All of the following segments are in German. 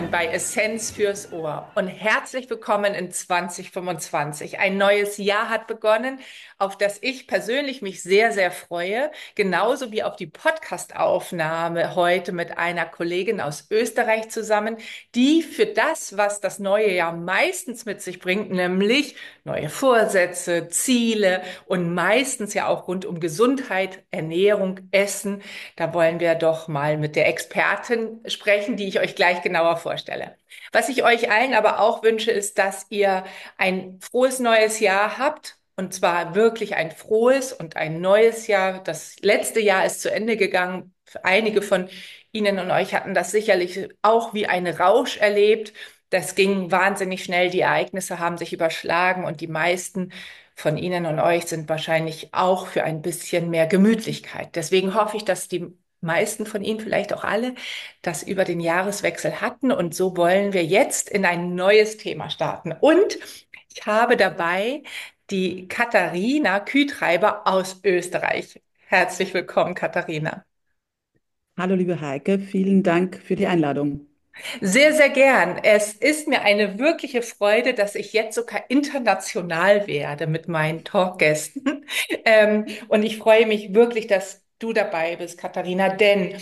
Christian bei Essenz fürs Ohr und herzlich willkommen in 2025. Ein neues Jahr hat begonnen, auf das ich persönlich mich sehr, sehr freue, genauso wie auf die Podcast-Aufnahme heute mit einer Kollegin aus Österreich zusammen, die für das, was das neue Jahr meistens mit sich bringt, nämlich neue Vorsätze, Ziele und meistens ja auch rund um Gesundheit, Ernährung, Essen. Da wollen wir doch mal mit der Expertin sprechen, die ich euch gleich genauer vorstelle. Was ich euch allen aber auch wünsche, ist, dass ihr ein frohes neues Jahr habt. Und zwar wirklich ein frohes und ein neues Jahr. Das letzte Jahr ist zu Ende gegangen. Einige von Ihnen und euch hatten das sicherlich auch wie ein Rausch erlebt. Das ging wahnsinnig schnell. Die Ereignisse haben sich überschlagen und die meisten von Ihnen und euch sind wahrscheinlich auch für ein bisschen mehr Gemütlichkeit. Deswegen hoffe ich, dass die meisten von Ihnen, vielleicht auch alle, das über den Jahreswechsel hatten. Und so wollen wir jetzt in ein neues Thema starten. Und ich habe dabei die Katharina Kühtreiber aus Österreich. Herzlich willkommen, Katharina. Hallo, liebe Heike, vielen Dank für die Einladung. Sehr, sehr gern. Es ist mir eine wirkliche Freude, dass ich jetzt sogar international werde mit meinen Talkgästen. Und ich freue mich wirklich, dass du dabei bist, Katharina, denn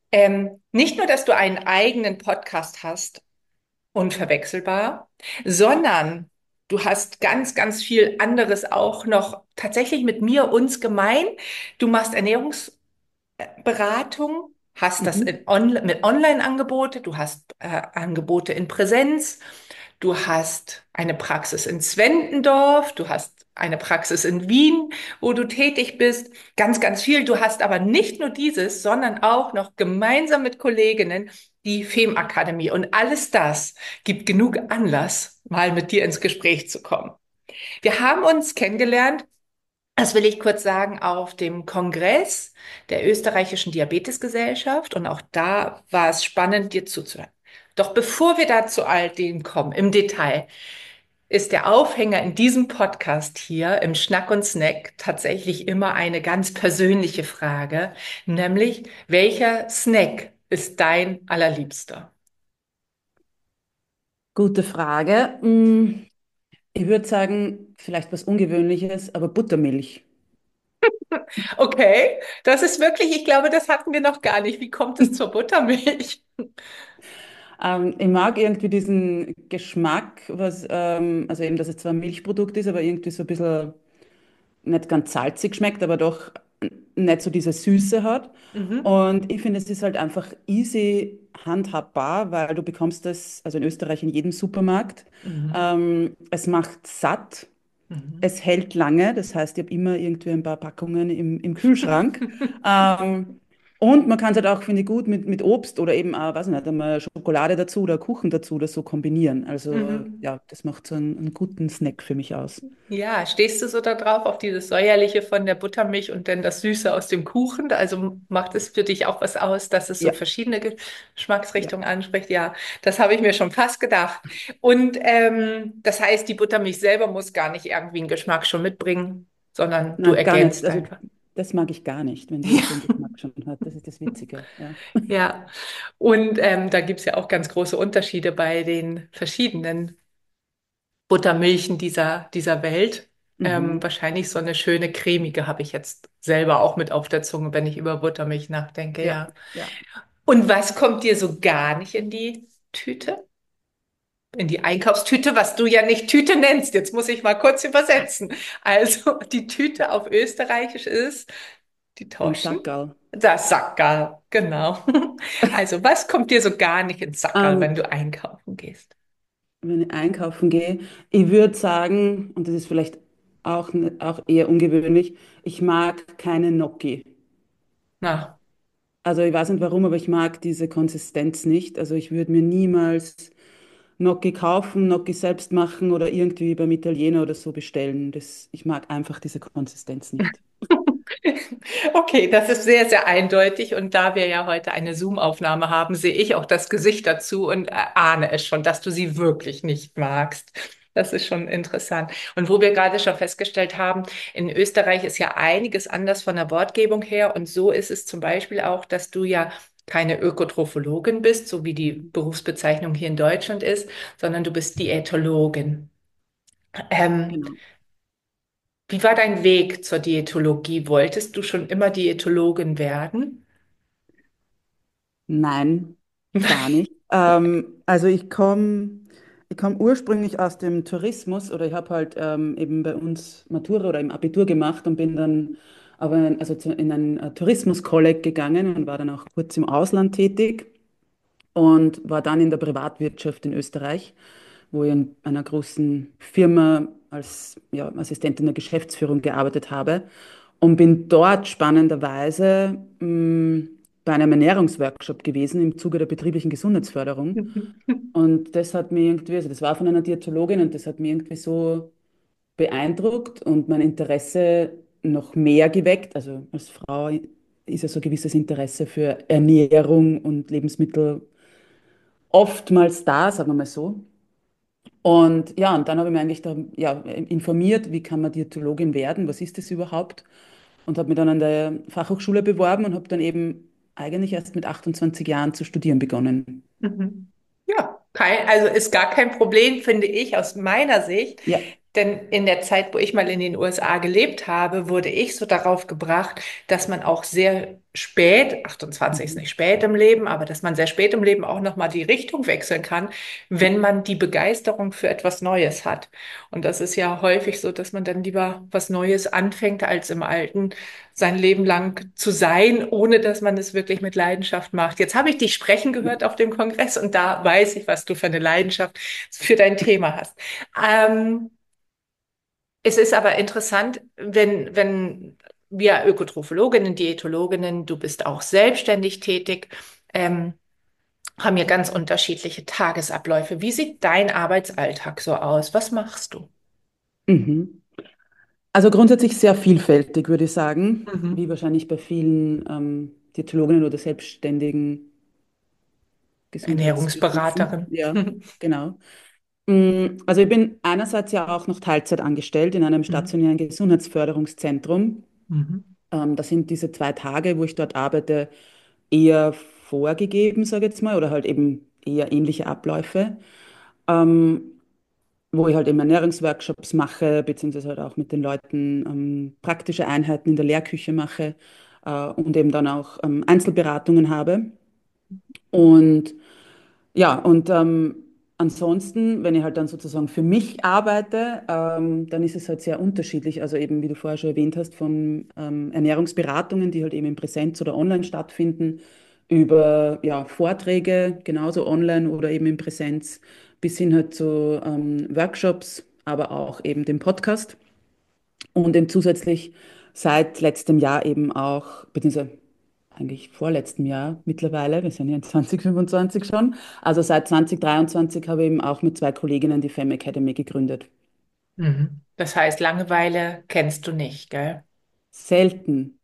nicht nur, dass du einen eigenen Podcast hast, unverwechselbar, sondern du hast ganz, ganz viel anderes auch noch tatsächlich mit mir, uns gemein. Du machst Ernährungsberatung, hast das Mhm. mit Online-Angebote, du hast Angebote in Präsenz, du hast eine Praxis in Zwentendorf, du hast eine Praxis in Wien, wo du tätig bist, ganz, ganz viel. Du hast aber nicht nur dieses, sondern auch noch gemeinsam mit Kolleginnen die FEM-Akademie. Und alles das gibt genug Anlass, mal mit dir ins Gespräch zu kommen. Wir haben uns kennengelernt, das will ich kurz sagen, auf dem Kongress der österreichischen Diabetesgesellschaft. Und auch da war es spannend, dir zuzuhören. Doch bevor wir da zu all dem kommen, im Detail, ist der Aufhänger in diesem Podcast hier im Schnack und Snack tatsächlich immer eine ganz persönliche Frage, nämlich welcher Snack ist dein allerliebster? Gute Frage. Ich würde sagen, vielleicht was Ungewöhnliches, aber Buttermilch. Okay, das ist wirklich, ich glaube, das hatten wir noch gar nicht. Wie kommt es zur Buttermilch? Ich mag irgendwie diesen Geschmack, also eben, dass es zwar ein Milchprodukt ist, aber irgendwie so ein bisschen nicht ganz salzig schmeckt, aber doch nicht so diese Süße hat. Mhm. Und ich finde, es ist halt einfach easy handhabbar, weil du bekommst das, also in Österreich in jedem Supermarkt. Mhm. Es macht satt. Mhm. Es hält lange, das heißt, ich habe immer irgendwie ein paar Packungen im Kühlschrank. Ähm, und man kann es halt auch, finde ich, gut mit Obst oder eben, weiß ich nicht, einmal Schokolade dazu oder Kuchen dazu oder so kombinieren. Also Mhm. ja, das macht so einen guten Snack für mich aus. Ja, stehst du so da drauf, auf dieses Säuerliche von der Buttermilch und dann das Süße aus dem Kuchen? Also macht es für dich auch was aus, dass es so Ja, verschiedene ja. Geschmacksrichtungen anspricht? Ja, das habe ich mir schon fast gedacht. Und das heißt, die Buttermilch selber muss gar nicht irgendwie einen Geschmack schon mitbringen, sondern du Nein, gar nicht. ergänzt Also einfach. das mag ich gar nicht, wenn die so einen Geschmack schon hat. Das ist das Witzige. Ja. Ja, und da gibt es ja auch ganz große Unterschiede bei den verschiedenen Buttermilchen dieser Welt. Mhm. Wahrscheinlich so eine schöne cremige habe ich jetzt selber auch mit auf der Zunge, wenn ich über Buttermilch nachdenke, Ja, ja. ja. Und was kommt dir so gar nicht in die Tüte? In die Einkaufstüte, was du ja nicht Tüte nennst. Jetzt muss ich mal kurz übersetzen. Also die Tüte auf Österreichisch ist die Ein Taschen. Sackerl. Das Sackerl, genau. Also was kommt dir so gar nicht ins Sackerl, wenn Ähm, du einkaufen gehst? Wenn ich einkaufen gehe, ich würde sagen, und das ist vielleicht auch eher ungewöhnlich, ich mag keine Gnocchi. Na. Also ich weiß nicht warum, aber ich mag diese Konsistenz nicht. Also ich würde mir niemals Gnocchi kaufen, Gnocchi selbst machen oder irgendwie beim Italiener oder so bestellen. Ich mag einfach diese Konsistenz nicht. Okay, das ist sehr, sehr eindeutig. Und da wir ja heute eine Zoom-Aufnahme haben, sehe ich auch das Gesicht dazu und ahne es schon, dass du sie wirklich nicht magst. Das ist schon interessant. Und wo wir gerade schon festgestellt haben, in Österreich ist ja einiges anders von der Wortgebung her. Und so ist es zum Beispiel auch, dass du ja keine Ökotrophologin bist, so wie die Berufsbezeichnung hier in Deutschland ist, sondern du bist Diätologin. Ähm, Genau. Wie war dein Weg zur Diätologie? Wolltest du schon immer Diätologin werden? Nein, gar nicht. Also ich komm ursprünglich aus dem Tourismus oder ich habe halt eben bei uns Matura oder im Abitur gemacht und bin dann in ein Tourismus-Kolleg gegangen und war dann auch kurz im Ausland tätig und war dann in der Privatwirtschaft in Österreich, wo ich in einer großen Firma als ja, Assistentin der Geschäftsführung gearbeitet habe und bin dort spannenderweise bei einem Ernährungsworkshop gewesen im Zuge der betrieblichen Gesundheitsförderung. Und das hat mir irgendwie, also das war von einer Diätologin und das hat mir irgendwie so beeindruckt und mein Interesse noch mehr geweckt. Also als Frau ist ja so ein gewisses Interesse für Ernährung und Lebensmittel oftmals da, sagen wir mal so. Und ja, und dann habe ich mich eigentlich da, ja, informiert, wie kann man Diätologin werden, was ist das überhaupt? Und habe mich dann an der Fachhochschule beworben und habe dann eben eigentlich erst mit 28 Jahren zu studieren begonnen. Mhm. Ja, also ist gar kein Problem, finde ich, aus meiner Sicht. Ja. Denn in der Zeit, wo ich mal in den USA gelebt habe, wurde ich so darauf gebracht, dass man auch sehr spät, 28 ist Mhm. nicht spät im Leben, aber dass man sehr spät im Leben auch nochmal die Richtung wechseln kann, wenn man die Begeisterung für etwas Neues hat. Und das ist ja häufig so, dass man dann lieber was Neues anfängt, als im Alten sein Leben lang zu sein, ohne dass man es wirklich mit Leidenschaft macht. Jetzt habe ich dich sprechen gehört auf dem Kongress und da weiß ich, was du für eine Leidenschaft für dein Thema hast. Ähm, Es ist aber interessant, wenn wir Ökotrophologinnen, Diätologinnen, du bist auch selbstständig tätig, ähm, haben ja ganz unterschiedliche Tagesabläufe. Wie sieht dein Arbeitsalltag so aus? Was machst du? Mhm. Also grundsätzlich sehr vielfältig, würde ich sagen, wie Mhm. wahrscheinlich bei vielen Diätologinnen oder selbstständigen Gesundheitsberufen. Ernährungsberaterin. Ja, genau. Also ich bin einerseits ja auch noch Teilzeit angestellt in einem Mhm. stationären Gesundheitsförderungszentrum. Mhm. Da sind diese 2 Tage, wo ich dort arbeite, eher vorgegeben, sage ich jetzt mal, oder halt eben eher ähnliche Abläufe, ähm, wo ich halt eben Ernährungsworkshops mache, beziehungsweise halt auch mit den Leuten praktische Einheiten in der Lehrküche mache und eben dann auch Einzelberatungen habe. Und ja, und ansonsten, wenn ich halt dann sozusagen für mich arbeite, dann ist es halt sehr unterschiedlich. Also eben, wie du vorher schon erwähnt hast, von Ernährungsberatungen, die halt eben in Präsenz oder online stattfinden, über ja, Vorträge, genauso online oder eben in Präsenz, bis hin halt zu Workshops, aber auch eben dem Podcast. Und eben zusätzlich seit letztem Jahr eben auch, beziehungsweise eigentlich vorletztem Jahr mittlerweile, wir sind ja in 2025 schon, also seit 2023 habe ich eben auch mit 2 Kolleginnen die Femme Academy gegründet. Mhm. Das heißt, Langeweile kennst du nicht, gell? Selten,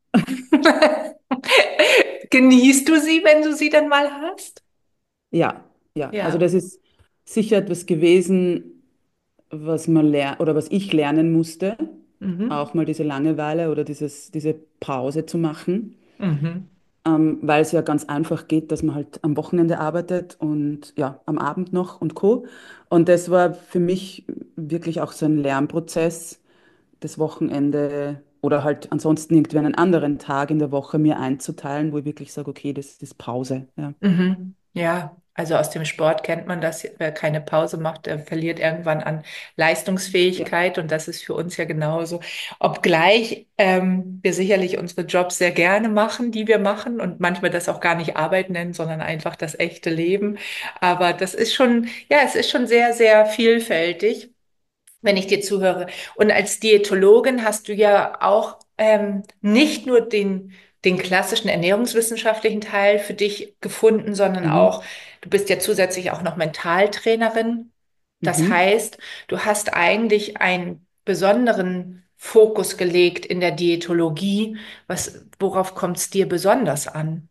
Genießt du sie, wenn du sie dann mal hast? ja, ja. Also Ja. das ist sicher etwas gewesen, was man lernt oder was ich lernen musste, Mhm. auch mal diese Langeweile oder diese Pause zu machen. Mhm. Weil es ja ganz einfach geht, dass man halt am Wochenende arbeitet und ja, am Abend noch und Co. Und das war für mich wirklich auch so ein Lernprozess, das Wochenende oder halt ansonsten irgendwie einen anderen Tag in der Woche mir einzuteilen, wo ich wirklich sage, okay, das ist Pause. Ja, Mhm. Ja, also aus dem Sport kennt man das, wer keine Pause macht, der verliert irgendwann an ja, Leistungsfähigkeit und das ist für uns ja genauso. Obgleich wir sicherlich unsere Jobs sehr gerne machen, die wir machen und manchmal das auch gar nicht Arbeit nennen, sondern einfach das echte Leben. Aber das ist schon, ja, es ist schon sehr, sehr vielfältig, wenn ich dir zuhöre. Und als Diätologin hast du ja auch nicht nur den klassischen ernährungswissenschaftlichen Teil für dich gefunden, sondern mhm. auch, du bist ja zusätzlich auch noch Mentaltrainerin. Das Mhm. heißt, du hast eigentlich einen besonderen Fokus gelegt in der Diätologie. Worauf kommt es dir besonders an?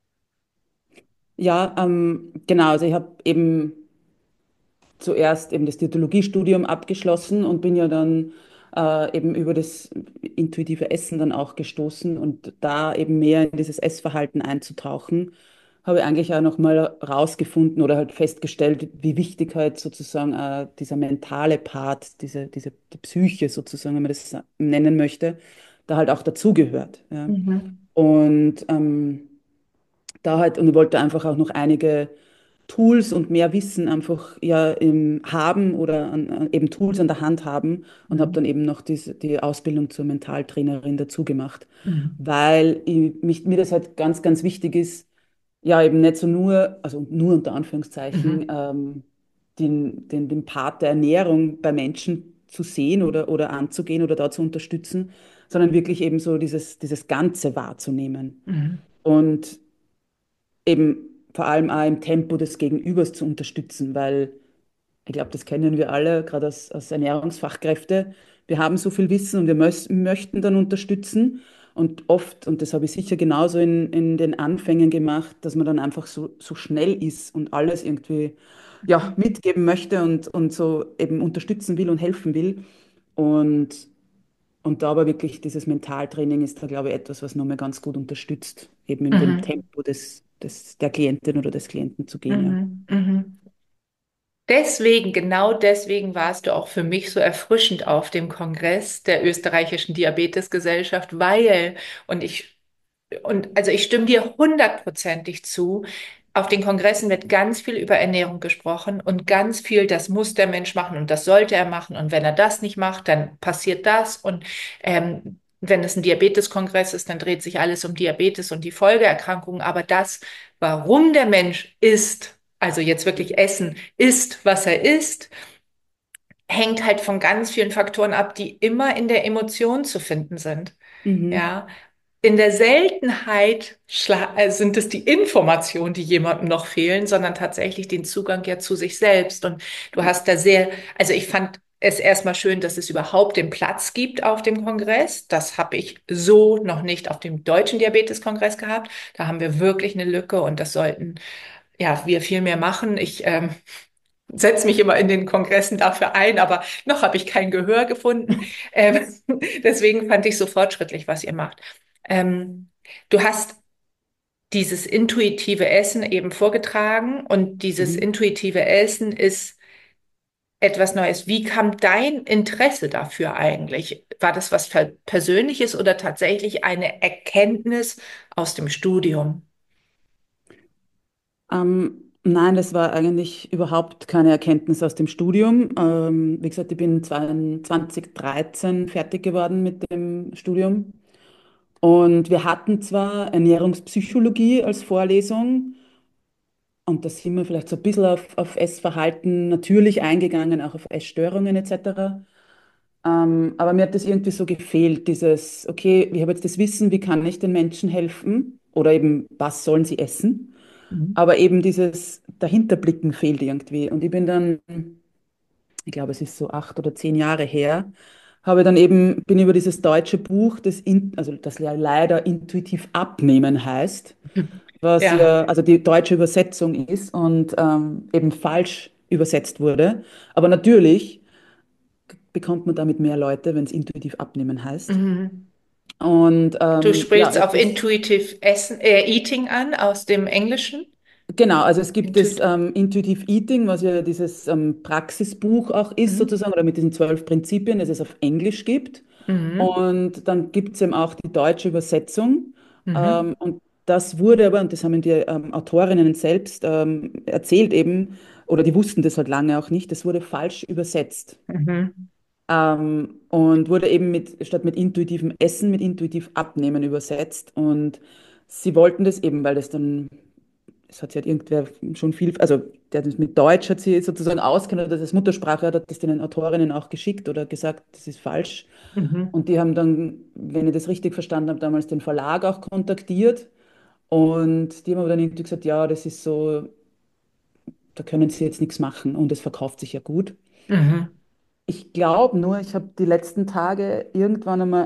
Ja, genau. Also ich habe eben zuerst eben das Diätologiestudium abgeschlossen und bin ja dann eben über das intuitive Essen dann auch gestoßen und da eben mehr in dieses Essverhalten einzutauchen, habe ich eigentlich auch nochmal rausgefunden oder halt festgestellt, wie wichtig halt sozusagen dieser mentale Part, die Psyche sozusagen, wenn man das nennen möchte, da halt auch dazugehört. Ja. Mhm. Und da halt, und ich wollte einfach auch noch einige Tools und mehr Wissen einfach ja haben oder eben Tools an der Hand haben und habe Mhm. dann eben noch die Ausbildung zur Mentaltrainerin dazu gemacht, Mhm. weil mir das halt ganz, ganz wichtig ist, ja eben nicht so nur, also nur unter Anführungszeichen, Mhm. den Part der Ernährung bei Menschen zu sehen oder anzugehen oder da zu unterstützen, sondern wirklich eben so dieses Ganze wahrzunehmen. Mhm. Und eben vor allem auch im Tempo des Gegenübers zu unterstützen, weil ich glaube, das kennen wir alle, gerade als Ernährungsfachkräfte. Wir haben so viel Wissen und wir möchten dann unterstützen. Und oft, und das habe ich sicher genauso in den Anfängen gemacht, dass man dann einfach so schnell ist und alles irgendwie ja, Mhm. mitgeben möchte und so eben unterstützen will und helfen will. Und, und da aber wirklich dieses Mentaltraining ist da, glaube ich, etwas, was nochmal ganz gut unterstützt, eben in dem Mhm. Tempo der Klientin oder des Klienten zu gehen, ja. Mhm. Mhm. Deswegen, genau deswegen warst du auch für mich so erfrischend auf dem Kongress der österreichischen Diabetesgesellschaft, weil, und ich also ich stimme dir hundertprozentig zu. Auf den Kongressen wird ganz viel über Ernährung gesprochen und ganz viel, das muss der Mensch machen und das sollte er machen. Und wenn er das nicht macht, dann passiert das. Und wenn es ein Diabeteskongress ist, dann dreht sich alles um Diabetes und die Folgeerkrankungen. Aber das, warum der Mensch isst, also jetzt wirklich Essen, isst, was er isst, hängt halt von ganz vielen Faktoren ab, die immer in der Emotion zu finden sind. Mhm. Ja, in der Seltenheit sind es die Informationen, die jemandem noch fehlen, sondern tatsächlich den Zugang ja zu sich selbst. Und du hast da sehr, also ich fand es erstmal schön, dass es überhaupt den Platz gibt auf dem Kongress. Das habe ich so noch nicht auf dem Deutschen Diabeteskongress gehabt. Da haben wir wirklich eine Lücke und das sollten ja wir viel mehr machen. Ich setze mich immer in den Kongressen dafür ein, aber noch habe ich kein Gehör gefunden. Deswegen fand ich so fortschrittlich, was ihr macht. Ähm, Du hast dieses intuitive Essen eben vorgetragen und dieses Mhm. intuitive Essen ist etwas Neues. Wie kam dein Interesse dafür eigentlich? War das was Persönliches oder tatsächlich eine Erkenntnis aus dem Studium? Nein, das war eigentlich überhaupt keine Erkenntnis aus dem Studium. Wie gesagt, ich bin 2013 fertig geworden mit dem Studium. Und wir hatten zwar Ernährungspsychologie als Vorlesung, und da sind wir vielleicht so ein bisschen auf Essverhalten natürlich eingegangen, auch auf Essstörungen etc. Aber mir hat das irgendwie so gefehlt, dieses, okay, ich habe jetzt das Wissen, wie kann ich den Menschen helfen? Oder eben, was sollen sie essen? Mhm. Aber eben dieses Dahinterblicken fehlt irgendwie. Und ich bin dann, ich glaube, es ist so 8 oder 10 Jahre her, bin über dieses deutsche Buch, also das ja leider intuitiv abnehmen heißt, was Ja. ja, also die deutsche Übersetzung ist und eben falsch übersetzt wurde. Aber natürlich bekommt man damit mehr Leute, wenn es intuitiv abnehmen heißt. Mhm. Und Du ja, sprichst auf Intuitive Eating an aus dem Englischen. genau, also es gibt das Intuit Intuitive Eating, was ja dieses Praxisbuch auch ist mhm. sozusagen, oder mit diesen 12 Prinzipien, das es auf Englisch gibt. Mhm. Und dann gibt es eben auch die deutsche Übersetzung. Mhm. Und das wurde aber, und das haben die Autorinnen selbst erzählt eben, oder die wussten das halt lange auch nicht, das wurde falsch übersetzt. Mhm. Und wurde eben statt mit intuitivem Essen mit intuitiv Abnehmen übersetzt. Und sie wollten das eben, weil das dann es hat sich halt irgendwer schon viel, also der das mit Deutsch hat sie sozusagen auskennt oder das Muttersprache hat das den Autorinnen auch geschickt oder gesagt, das ist falsch. Mhm. Und die haben dann, wenn ich das richtig verstanden habe, damals den Verlag auch kontaktiert. Und die haben aber dann irgendwie gesagt, ja, das ist so, da können sie jetzt nichts machen und es verkauft sich ja gut. Mhm. Ich glaube nur, ich habe die letzten Tage irgendwann einmal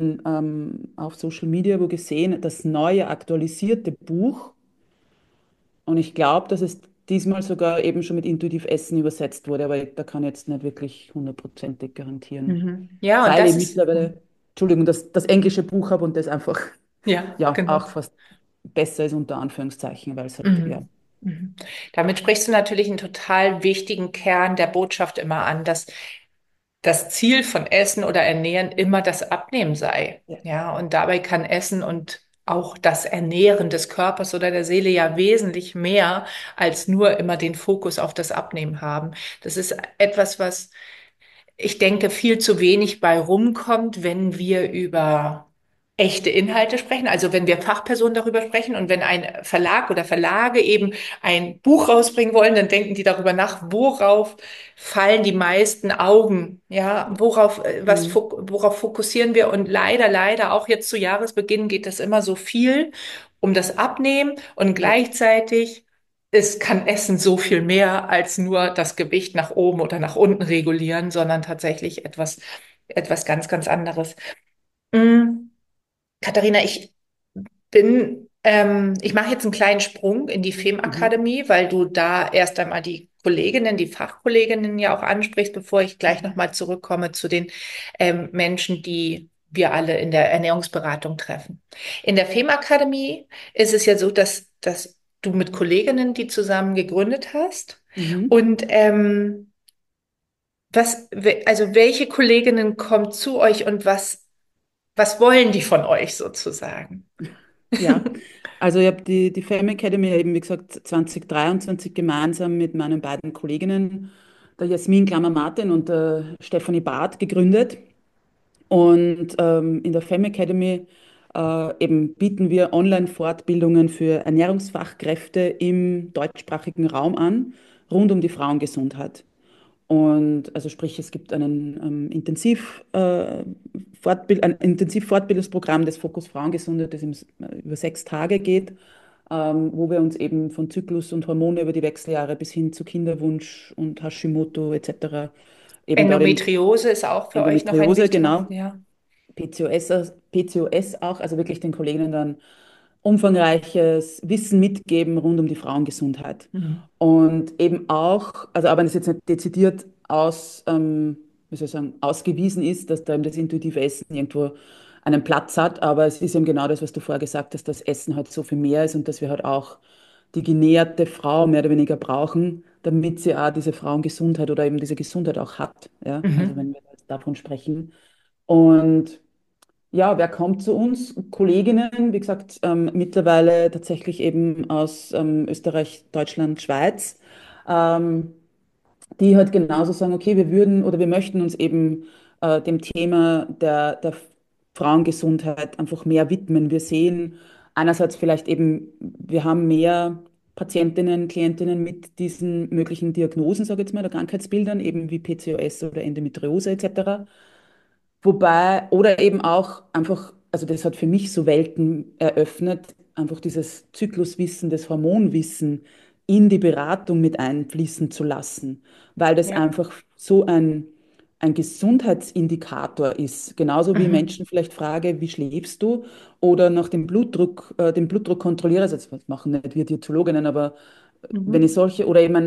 auf Social Media wo gesehen, das neue aktualisierte Buch. Und ich glaube, dass es diesmal sogar eben schon mit intuitiv Essen übersetzt wurde, aber da kann ich jetzt nicht wirklich hundertprozentig garantieren. Mhm. Ja, und Weil ich das ist, mittlerweile, Entschuldigung, das englische Buch habe und das einfach, ja, ja, auch genau. fast. besser ist, unter Anführungszeichen, weil es halt, ja. Mhm. Mhm. Damit sprichst du natürlich einen total wichtigen Kern der Botschaft immer an, dass das Ziel von Essen oder Ernähren immer das Abnehmen sei. Ja. Ja, und dabei kann Essen und auch das Ernähren des Körpers oder der Seele ja wesentlich mehr als nur immer den Fokus auf das Abnehmen haben. Das ist etwas, was ich denke, viel zu wenig bei rumkommt, wenn wir über echte Inhalte sprechen, also wenn wir Fachpersonen darüber sprechen und wenn ein Verlag oder Verlage eben ein Buch rausbringen wollen, dann denken die darüber nach, worauf fallen die meisten Augen, ja, Mhm. worauf fokussieren wir und leider auch jetzt zu Jahresbeginn geht es immer so viel um das Abnehmen und Ja. gleichzeitig kann Essen so viel mehr als nur das Gewicht nach oben oder nach unten regulieren, sondern tatsächlich etwas ganz anderes. Mm, Katharina, ich mache jetzt einen kleinen Sprung in die Mhm. FEM-Akademie, weil du da erst einmal die Kolleginnen, die Fachkolleginnen ja auch ansprichst, bevor ich gleich Mhm. nochmal zurückkomme zu den Menschen, die wir alle in der Ernährungsberatung treffen. In der FEM-Akademie ist es ja so, dass du mit Kolleginnen die zusammen gegründet hast. Mhm. Und also welche Kolleginnen kommen zu euch und was wollen die von euch sozusagen? Ja, also ich habe die Fame Academy eben, wie gesagt, 2023 gemeinsam mit meinen beiden Kolleginnen, der Jasmin Klammer-Martin und der Stefanie Barth, gegründet. Und in der Fame Academy eben bieten wir Online-Fortbildungen für Ernährungsfachkräfte im deutschsprachigen Raum an, rund um die Frauengesundheit. Und also sprich, es gibt ein Intensivfortbildungsprogramm, das Fokus Frauengesundheit, das über 6 Tage geht, wo wir uns eben von Zyklus und Hormone über die Wechseljahre bis hin zu Kinderwunsch und Hashimoto etc. eben dort in Endometriose ist auch für euch noch ein Endometriose, wichtiger, genau, ja. PCOS auch, also wirklich den Kolleginnen dann umfangreiches Wissen mitgeben rund um die Frauengesundheit. Mhm. Und eben auch, also aber wenn es jetzt nicht dezidiert wie soll ich sagen, ausgewiesen ist, dass da eben das intuitive Essen irgendwo einen Platz hat, aber es ist eben genau das, was du vorher gesagt hast, dass Essen halt so viel mehr ist und dass wir halt auch die genährte Frau mehr oder weniger brauchen, damit sie auch diese Frauengesundheit oder eben diese Gesundheit auch hat. Ja? Also Mhm. wenn wir jetzt davon sprechen. Und ja, wer kommt zu uns? Kolleginnen, wie gesagt, mittlerweile tatsächlich eben aus Österreich, Deutschland, Schweiz, ähm, die halt genauso sagen, okay, wir würden oder wir möchten uns eben dem Thema der Frauengesundheit einfach mehr widmen. Wir sehen einerseits vielleicht eben, wir haben mehr Patientinnen, Klientinnen mit diesen möglichen Diagnosen, sage ich jetzt mal, oder Krankheitsbildern, eben wie PCOS oder Endometriose etc. Wobei, oder eben auch einfach, also das hat für mich so Welten eröffnet, einfach dieses Zykluswissen, das Hormonwissen in die Beratung mit einfließen zu lassen, weil das Ja. einfach so ein Gesundheitsindikator ist. Genauso wie Mhm. Menschen vielleicht frage, wie schläfst du? Oder nach dem Blutdruck kontrolliere, also das machen nicht wir Diätologinnen, aber wenn ich Mhm. solche oder eben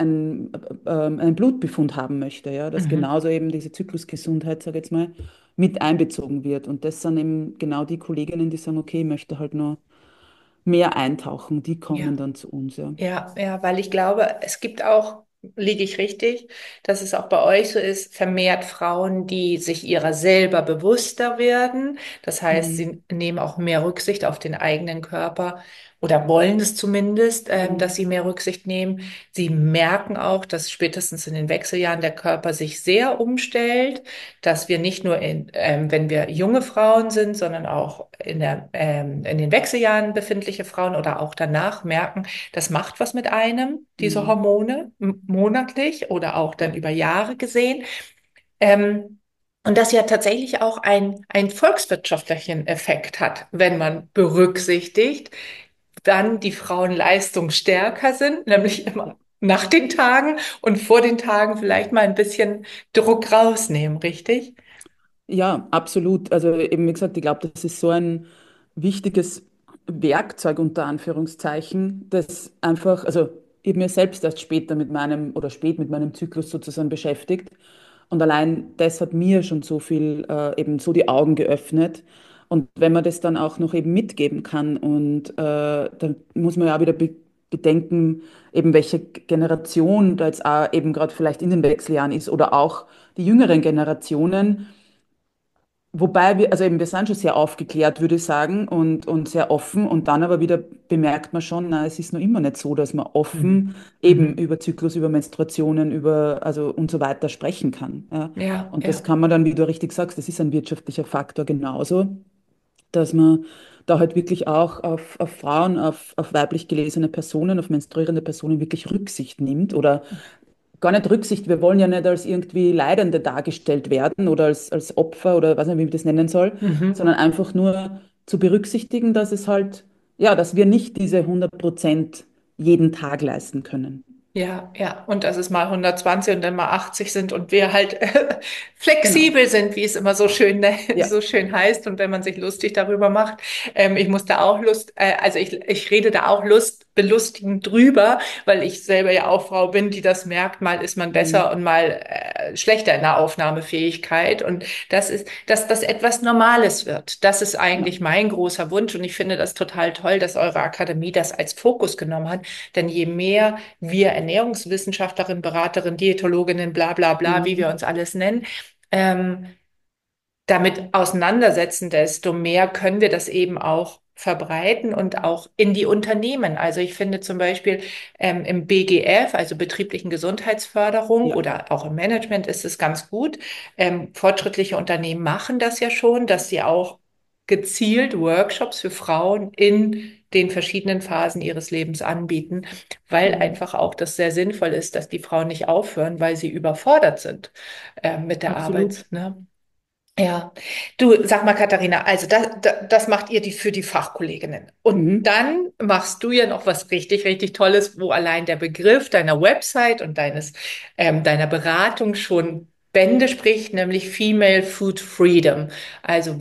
einen Blutbefund haben möchte, ja, dass Mhm. genauso eben diese Zyklusgesundheit, sage ich jetzt mal, mit einbezogen wird. Und das sind eben genau die Kolleginnen, die sagen, okay, ich möchte halt noch mehr eintauchen, die kommen Ja. dann zu uns, ja. Ja, weil ich glaube, es gibt auch, liege ich richtig, dass es auch bei euch so ist, vermehrt Frauen, die sich ihrer selber bewusster werden. Das heißt, Mhm. sie nehmen auch mehr Rücksicht auf den eigenen Körper oder wollen es zumindest, dass Mhm. sie mehr Rücksicht nehmen. Sie merken auch, dass spätestens in den Wechseljahren der Körper sich sehr umstellt, dass wir nicht nur wenn wir junge Frauen sind, sondern auch in den Wechseljahren befindliche Frauen oder auch danach merken, das macht was mit einem, diese Mhm. Hormone, monatlich oder auch dann Ja. über Jahre gesehen. Ähm, und das ja tatsächlich auch einen volkswirtschaftlichen Effekt hat, wenn man berücksichtigt, wann die Frauen leistungsstärker sind, nämlich Ja. immer nach den Tagen und vor den Tagen vielleicht mal ein bisschen Druck rausnehmen, richtig? Ja, absolut. Also eben wie gesagt, ich glaube, das ist so ein wichtiges Werkzeug unter Anführungszeichen, das einfach, also ich habe mir selbst erst später mit meinem oder spät mit meinem Zyklus sozusagen beschäftigt und allein das hat mir schon so viel eben so die Augen geöffnet Und wenn man das dann auch noch eben mitgeben kann und dann muss man ja auch wieder bedenken, eben welche Generation da jetzt auch eben gerade vielleicht in den Wechseljahren ist oder auch die jüngeren Generationen. Wobei wir, also eben, wir sind schon sehr aufgeklärt, würde ich sagen, und sehr offen. Und dann aber wieder bemerkt man schon, na, es ist noch immer nicht so, dass man Mhm. offen eben Mhm. über Zyklus, über Menstruationen, über, also und so weiter sprechen kann. Ja. Ja, Und das ja. kann man dann, wie du richtig sagst, das ist ein wirtschaftlicher Faktor genauso, dass man da halt wirklich auch auf Frauen, auf weiblich gelesene Personen, auf menstruierende Personen wirklich Rücksicht nimmt oder gar nicht Rücksicht. Wir wollen ja nicht als irgendwie Leidende dargestellt werden oder als Opfer oder weiß nicht, wie man das nennen soll, Mhm. sondern einfach nur zu berücksichtigen, dass es halt, ja, dass wir nicht diese 100% jeden Tag leisten können. Ja, ja, und dass es mal 120 und dann mal 80 sind und wir halt Genau. flexibel sind, wie es immer so schön, Ja. so schön heißt und wenn man sich lustig darüber macht. Ich muss da auch also ich rede da auch belustigend drüber, weil ich selber ja auch Frau bin, die das merkt, mal ist man besser Mhm. und mal schlechter in der Aufnahmefähigkeit und das ist, dass das etwas Normales wird. Das ist Ja. eigentlich mein großer Wunsch und ich finde das total toll, dass eure Akademie das als Fokus genommen hat, denn je mehr wir Ernährungswissenschaftlerinnen, Beraterinnen, Diätologinnen, bla bla bla, wie wir Mhm. uns alles nennen, ähm, damit auseinandersetzen, desto mehr können wir das eben auch verbreiten und auch in die Unternehmen. Also ich finde zum Beispiel im BGF, also betrieblichen Gesundheitsförderung Ja. oder auch im Management ist es ganz gut. Fortschrittliche Unternehmen machen das ja schon, dass sie auch gezielt Workshops für Frauen in den verschiedenen Phasen ihres Lebens anbieten, weil Mhm. einfach auch das sehr sinnvoll ist, dass die Frauen nicht aufhören, weil sie überfordert sind mit der Arbeit. Absolut. Ne? Ja, du sag mal, Katharina, also das macht ihr für die Fachkolleginnen. Und Mhm. dann machst du ja noch was richtig, richtig Tolles, wo allein der Begriff deiner Website und deiner Beratung schon Bände spricht, nämlich Female Food Freedom, also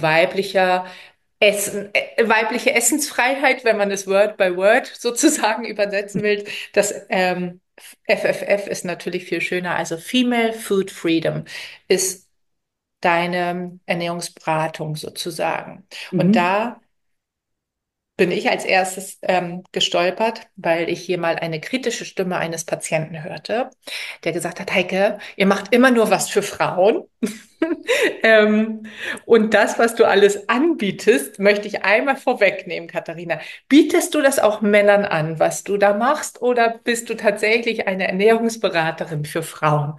weibliche Essensfreiheit, wenn man es Word by Word sozusagen übersetzen will. Das FFF ist natürlich viel schöner. Also Female Food Freedom ist deine Ernährungsberatung sozusagen. Und Mhm. da bin ich als erstes gestolpert, weil ich hier mal eine kritische Stimme eines Patienten hörte, der gesagt hat, Heike, ihr macht immer nur was für Frauen. ähm, und das, was du alles anbietest, möchte ich einmal vorwegnehmen, Katharina. Bietest du das auch Männern an, was du da machst, oder bist du tatsächlich eine Ernährungsberaterin für Frauen?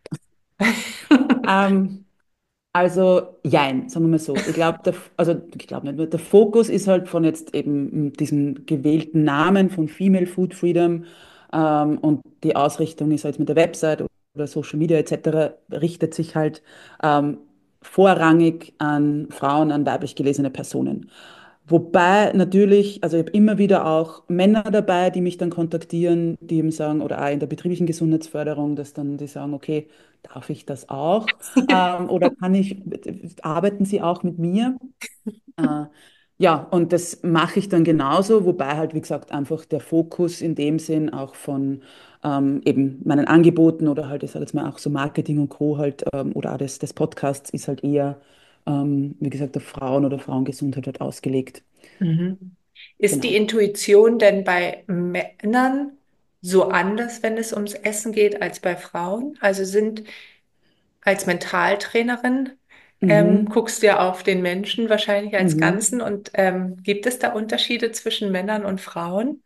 Ähm, Also, jein, sagen wir mal so. Ich glaube, also ich glaube nicht, nur, der Fokus ist halt von jetzt eben diesem gewählten Namen von Female Food Freedom und die Ausrichtung ist halt mit der Website oder Social Media etc. richtet sich halt vorrangig an Frauen, an weiblich gelesene Personen. Wobei natürlich, also ich habe immer wieder auch Männer dabei, die mich dann kontaktieren, die eben sagen, oder auch in der betrieblichen Gesundheitsförderung, dass dann die sagen, okay, darf ich das auch? Oder arbeiten Sie auch mit mir? Äh, ja, und das mache ich dann genauso, wobei halt, wie gesagt, einfach der Fokus in dem Sinn auch von eben meinen Angeboten oder halt, ich sage jetzt mal auch so Marketing und Co. halt oder auch des Podcasts ist halt eher, wie gesagt, auf Frauen oder Frauengesundheit halt ausgelegt. Mhm. Ist die Genau. Intuition denn bei Männern so anders, wenn es ums Essen geht, als bei Frauen? Also sind als Mentaltrainerin, Mhm. guckst du ja auf den Menschen wahrscheinlich als Mhm. Ganzen und gibt es da Unterschiede zwischen Männern und Frauen?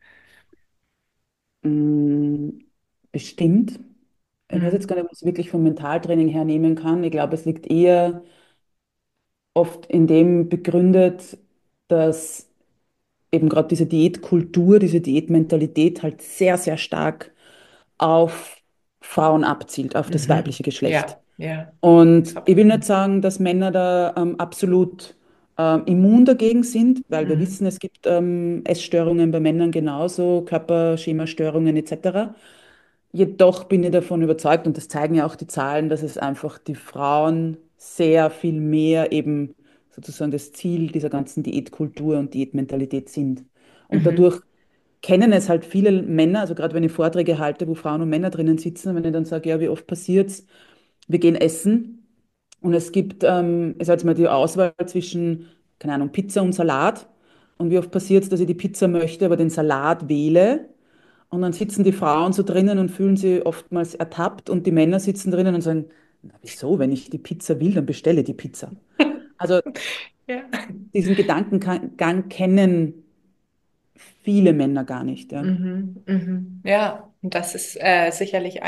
Mm, bestimmt. Ich weiß jetzt Mhm. gar nicht, ob ich es wirklich vom Mentaltraining her nehmen kann. Ich glaube, es liegt eher oft in dem begründet, dass eben gerade diese Diätkultur, diese Diätmentalität halt sehr, sehr stark auf Frauen abzielt, auf das Mhm. weibliche Geschlecht. Ja, ja, das Und habe ich ich. will nicht sagen, dass Männer da absolut immun dagegen sind, weil wir Mhm. wissen, es gibt Essstörungen bei Männern genauso, Körperschemastörungen etc. Jedoch bin ich davon überzeugt, und das zeigen ja auch die Zahlen, dass es einfach die Frauen sehr viel mehr eben sozusagen das Ziel dieser ganzen Diätkultur und Diätmentalität sind. Und Mhm. dadurch kennen es halt viele Männer, also gerade wenn ich Vorträge halte, wo Frauen und Männer drinnen sitzen, wenn ich dann sage, ja, wie oft passiert's, wir gehen essen und es gibt, ich sage jetzt mal, die Auswahl zwischen keine Ahnung, Pizza und Salat. Und wie oft passiert es, dass ich die Pizza möchte, aber den Salat wähle? Und dann sitzen die Frauen so drinnen und fühlen sich oftmals ertappt und die Männer sitzen drinnen und sagen, na, wieso, wenn ich die Pizza will, dann bestelle die Pizza. Also Ja. diesen Gedankengang kennen viele Männer gar nicht. Ja. Mhm, mhm. Ja, und das ist sicherlich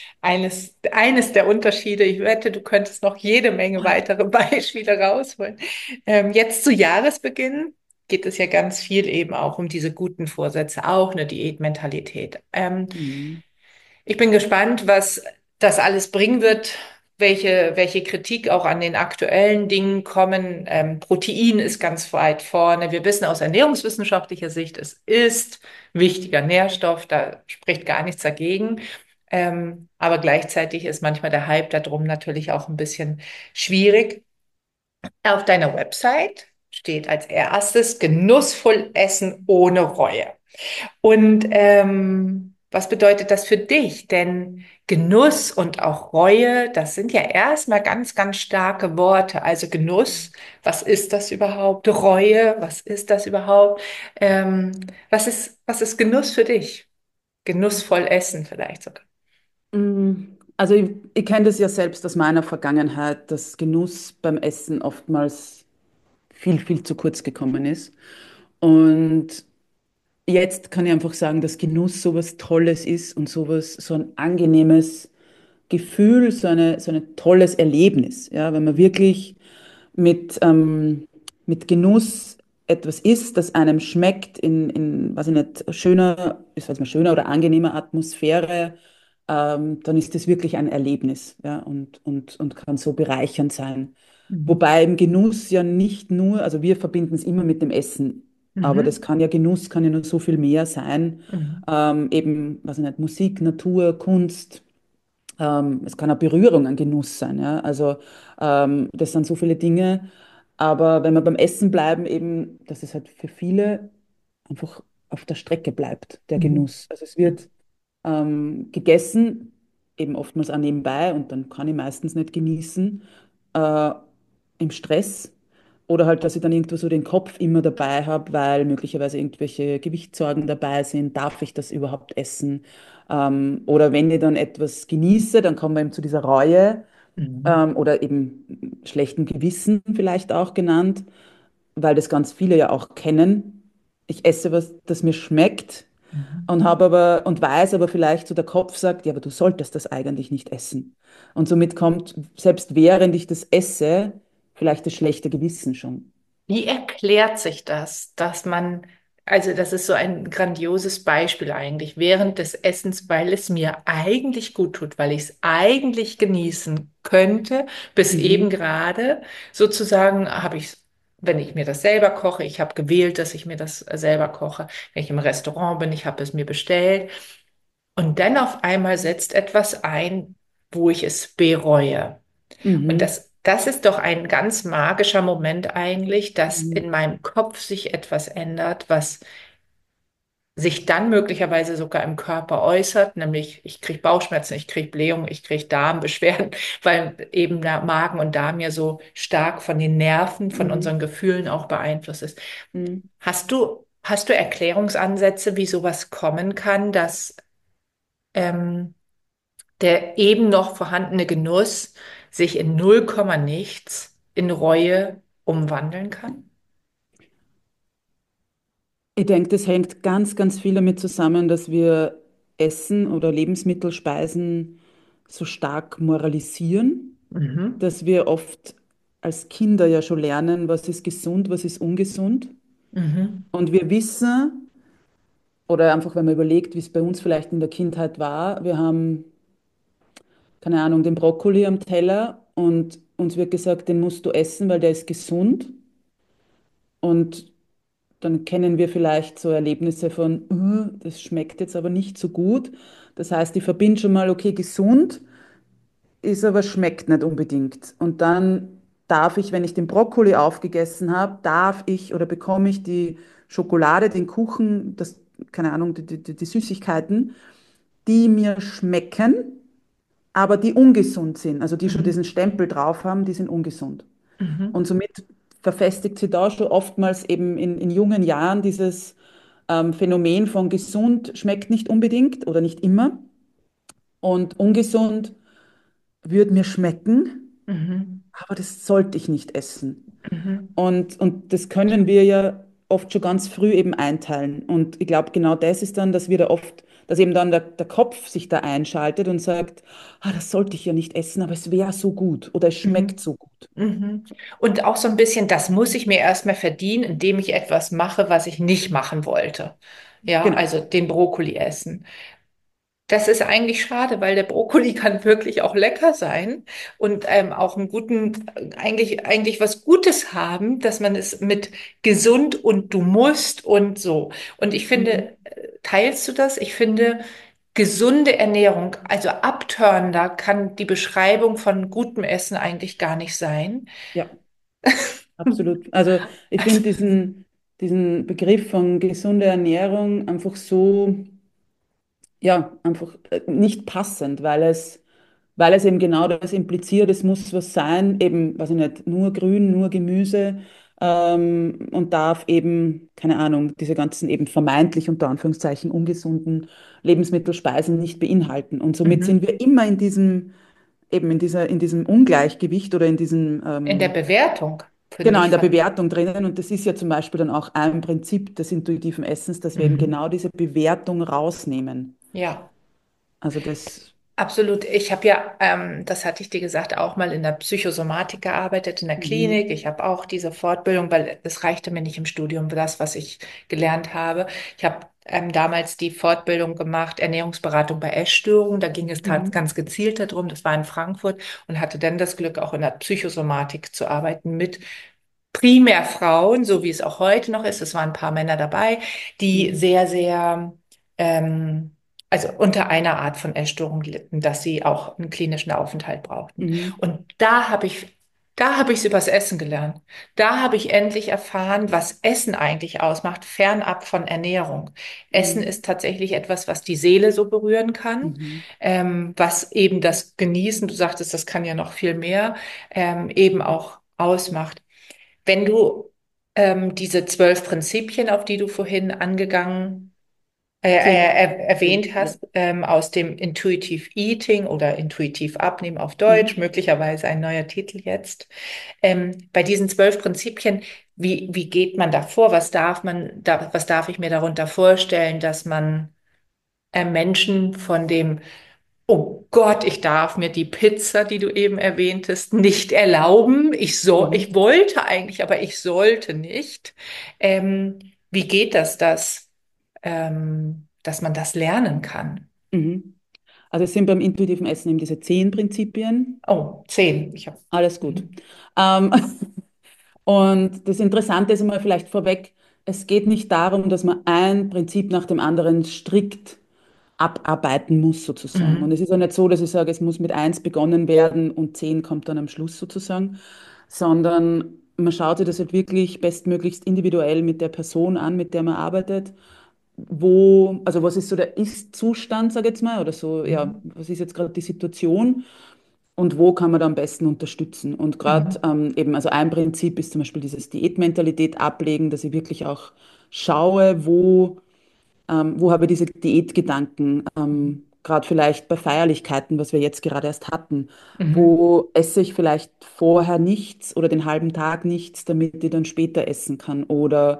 eines der Unterschiede. Ich wette, du könntest noch jede Menge weitere Beispiele rausholen. Jetzt zu Jahresbeginn geht es ja ganz viel eben auch um diese guten Vorsätze, auch eine Diätmentalität. Mhm. Ich bin gespannt, was das alles bringen wird, welche Kritik auch an den aktuellen Dingen kommen. Protein ist ganz weit vorne. Wir wissen aus ernährungswissenschaftlicher Sicht, es ist wichtiger Nährstoff, da spricht gar nichts dagegen. Aber gleichzeitig ist manchmal der Hype darum natürlich auch ein bisschen schwierig. Auf deiner Website steht als erstes genussvoll essen ohne Reue. Und was bedeutet das für dich? Denn Genuss und auch Reue, das sind ja erstmal ganz, ganz starke Worte. Also Genuss, was ist das überhaupt? Reue, was ist das überhaupt? Ähm, was ist Genuss für dich? Genussvoll essen vielleicht sogar. Also ich kenne das ja selbst aus meiner Vergangenheit, dass Genuss beim Essen oftmals viel, viel zu kurz gekommen ist. Und jetzt kann ich einfach sagen, dass Genuss so was Tolles ist und sowas, so ein angenehmes Gefühl, so ein tolles Erlebnis. Ja, wenn man wirklich mit, mit Genuss etwas isst, das einem schmeckt weiß ich nicht, ich weiß mal, schöner oder angenehmer Atmosphäre, dann ist das wirklich ein Erlebnis, ja, und kann so bereichernd sein. Mhm. Wobei im Genuss ja nicht nur, also wir verbinden es immer mit dem Essen, aber das Mhm. kann ja Genuss, kann ja nur so viel mehr sein. Mhm. Eben, weiß ich nicht, Musik, Natur, Kunst. Es kann eine Berührung, ein Genuss sein. Ja? Also das sind so viele Dinge. Aber wenn wir beim Essen bleiben, eben, dass es halt für viele einfach auf der Strecke bleibt, der Mhm. Genuss. Also es wird gegessen, eben oftmals auch nebenbei und dann kann ich meistens nicht genießen, äh, im Stress. Oder halt, dass ich dann irgendwo so den Kopf immer dabei habe, weil möglicherweise irgendwelche Gewichtssorgen dabei sind. Darf ich das überhaupt essen? Oder wenn ich dann etwas genieße, dann kommen wir eben zu dieser Reue Mhm. oder eben schlechten Gewissen vielleicht auch genannt, weil das ganz viele ja auch kennen. Ich esse was, das mir schmeckt Mhm. und habe aber und weiß aber vielleicht so der Kopf sagt, ja, aber du solltest das eigentlich nicht essen. Und somit kommt selbst während ich das esse vielleicht das schlechte Gewissen schon. Wie erklärt sich das, dass man, also das ist so ein grandioses Beispiel eigentlich, während des Essens, weil es mir eigentlich gut tut, weil ich es eigentlich genießen könnte, bis eben Mhm. gerade sozusagen habe ich, wenn ich mir das selber koche, ich habe gewählt, dass ich mir das selber koche, wenn ich im Restaurant bin, ich habe es mir bestellt und dann auf einmal setzt etwas ein, wo ich es bereue. Und Mhm. das ist doch ein ganz magischer Moment eigentlich, dass Mhm. in meinem Kopf sich etwas ändert, was sich dann möglicherweise sogar im Körper äußert, nämlich ich kriege Bauchschmerzen, ich kriege Blähungen, ich kriege Darmbeschwerden, weil eben der Magen und Darm ja so stark von den Nerven, von Mhm. unseren Gefühlen auch beeinflusst ist. Mhm. Hast du Erklärungsansätze, wie sowas kommen kann, dass ähm, der eben noch vorhandene Genuss sich in null Komma nichts in Reue umwandeln kann? Ich denke, das hängt ganz, ganz viel damit zusammen, dass wir Essen oder Lebensmittel, Speisen so stark moralisieren, Mhm. dass wir oft als Kinder ja schon lernen, was ist gesund, was ist ungesund. Mhm. Und wir wissen, oder einfach, wenn man überlegt, wie es bei uns vielleicht in der Kindheit war, wir haben, keine Ahnung, den Brokkoli am Teller und uns wird gesagt, den musst du essen, weil der ist gesund. Und dann kennen wir vielleicht so Erlebnisse von, das schmeckt jetzt aber nicht so gut. Das heißt, ich verbinde schon mal, okay, gesund ist aber schmeckt nicht unbedingt. Und dann darf ich, wenn ich den Brokkoli aufgegessen habe, darf ich oder bekomme ich die Schokolade, den Kuchen, das, keine Ahnung, die Süßigkeiten, die mir schmecken, aber die ungesund sind. Also die schon Mhm. diesen Stempel drauf haben, die sind ungesund. Mhm. Und somit verfestigt sich da schon oftmals eben in jungen Jahren dieses Phänomen von gesund schmeckt nicht unbedingt oder nicht immer und ungesund würde mir schmecken, Mhm. aber das sollte ich nicht essen. Mhm. Und das können wir ja oft schon ganz früh eben einteilen. Und ich glaube, genau das ist dann, dass wir da oft, dass eben dann der Kopf sich da einschaltet und sagt, ah, das sollte ich ja nicht essen, aber es wäre so gut oder es schmeckt Mhm. so gut. Mhm. Und auch so ein bisschen, das muss ich mir erstmal verdienen, indem ich etwas mache, was ich nicht machen wollte. Ja, Genau. also den Brokkoli essen. Das ist eigentlich schade, weil der Brokkoli kann wirklich auch lecker sein und auch einen guten, eigentlich was Gutes haben, dass man es mit gesund und du musst und so. Und ich Mhm. finde, teilst du das? Ich finde, gesunde Ernährung, also abtörender kann die Beschreibung von gutem Essen eigentlich gar nicht sein. Ja, absolut. Also ich Also, finde diesen Begriff von gesunder Ernährung einfach so, ja, einfach nicht passend, weil es eben genau das impliziert, es muss was sein, eben, weiß ich nicht, nur Grün, nur Gemüse und darf eben, keine Ahnung, diese ganzen eben vermeintlich unter Anführungszeichen ungesunden Lebensmittelspeisen nicht beinhalten. Und somit sind mhm. wir immer in diesem, eben in diesem Ungleichgewicht oder in diesem, In der Bewertung, finde genau, ich, in der von. Bewertung drinnen. Und das ist ja zum Beispiel dann auch ein Prinzip des intuitiven Essens, dass wir eben Mhm. genau diese Bewertung rausnehmen. Ja. Also das, Absolut. Ich habe ja, das hatte ich dir gesagt, auch mal in der Psychosomatik gearbeitet, in der mhm, Klinik. Ich habe auch diese Fortbildung, weil es reichte mir nicht im Studium, das, was ich gelernt habe. Ich habe damals die Fortbildung gemacht, Ernährungsberatung bei Essstörungen. Da ging es mhm, ganz gezielt darum, das war in Frankfurt und hatte dann das Glück, auch in der Psychosomatik zu arbeiten mit primär Frauen, so wie es auch heute noch ist. Es waren ein paar Männer dabei, die mhm, sehr, sehr, ähm, also unter einer Art von Essstörung litten, dass sie auch einen klinischen Aufenthalt brauchten. mhm, Und da habe ich es übers Essen gelernt. Da habe ich endlich erfahren, was Essen eigentlich ausmacht, fernab von Ernährung. Essen mhm, ist tatsächlich etwas, was die Seele so berühren kann, mhm, was eben das Genießen, du sagtest, das kann ja noch viel mehr, eben auch ausmacht. Wenn du diese 12 Prinzipien, auf die du vorhin zehn, erwähnt zehn, ja. hast, aus dem Intuitive Eating oder Intuitiv Abnehmen auf Deutsch, Mhm. möglicherweise ein neuer Titel jetzt. Bei diesen 12 Prinzipien, wie geht man da vor? Was darf ich mir darunter vorstellen, dass man Menschen von dem Oh Gott, ich darf mir die Pizza, die du eben erwähntest, nicht erlauben. Ich Mhm. wollte eigentlich, aber ich sollte nicht. Wie geht das, dass man das lernen kann? Mhm. Also es sind beim intuitiven Essen eben diese 10 Prinzipien. Oh, 10. Alles gut. Mhm. Ähm, und das Interessante ist einmal vielleicht vorweg, es geht nicht darum, dass man ein Prinzip nach dem anderen strikt abarbeiten muss sozusagen. Und Mhm. es ist auch nicht so, dass ich sage, es muss mit eins begonnen werden und 10 kommt dann am Schluss sozusagen, sondern man schaut sich das halt wirklich bestmöglichst individuell mit der Person an, mit der man arbeitet. Also was ist so der Ist-Zustand, sage ich jetzt mal, oder so, ja, Mhm. was ist jetzt gerade die Situation und wo kann man da am besten unterstützen? Und gerade Mhm. eben, also ein Prinzip ist zum Beispiel dieses Diätmentalität ablegen, dass ich wirklich auch schaue, wo habe ich diese Diätgedanken, gerade vielleicht bei Feierlichkeiten, was wir jetzt gerade erst hatten, Mhm. wo esse ich vielleicht vorher nichts oder den halben Tag nichts, damit ich dann später essen kann oder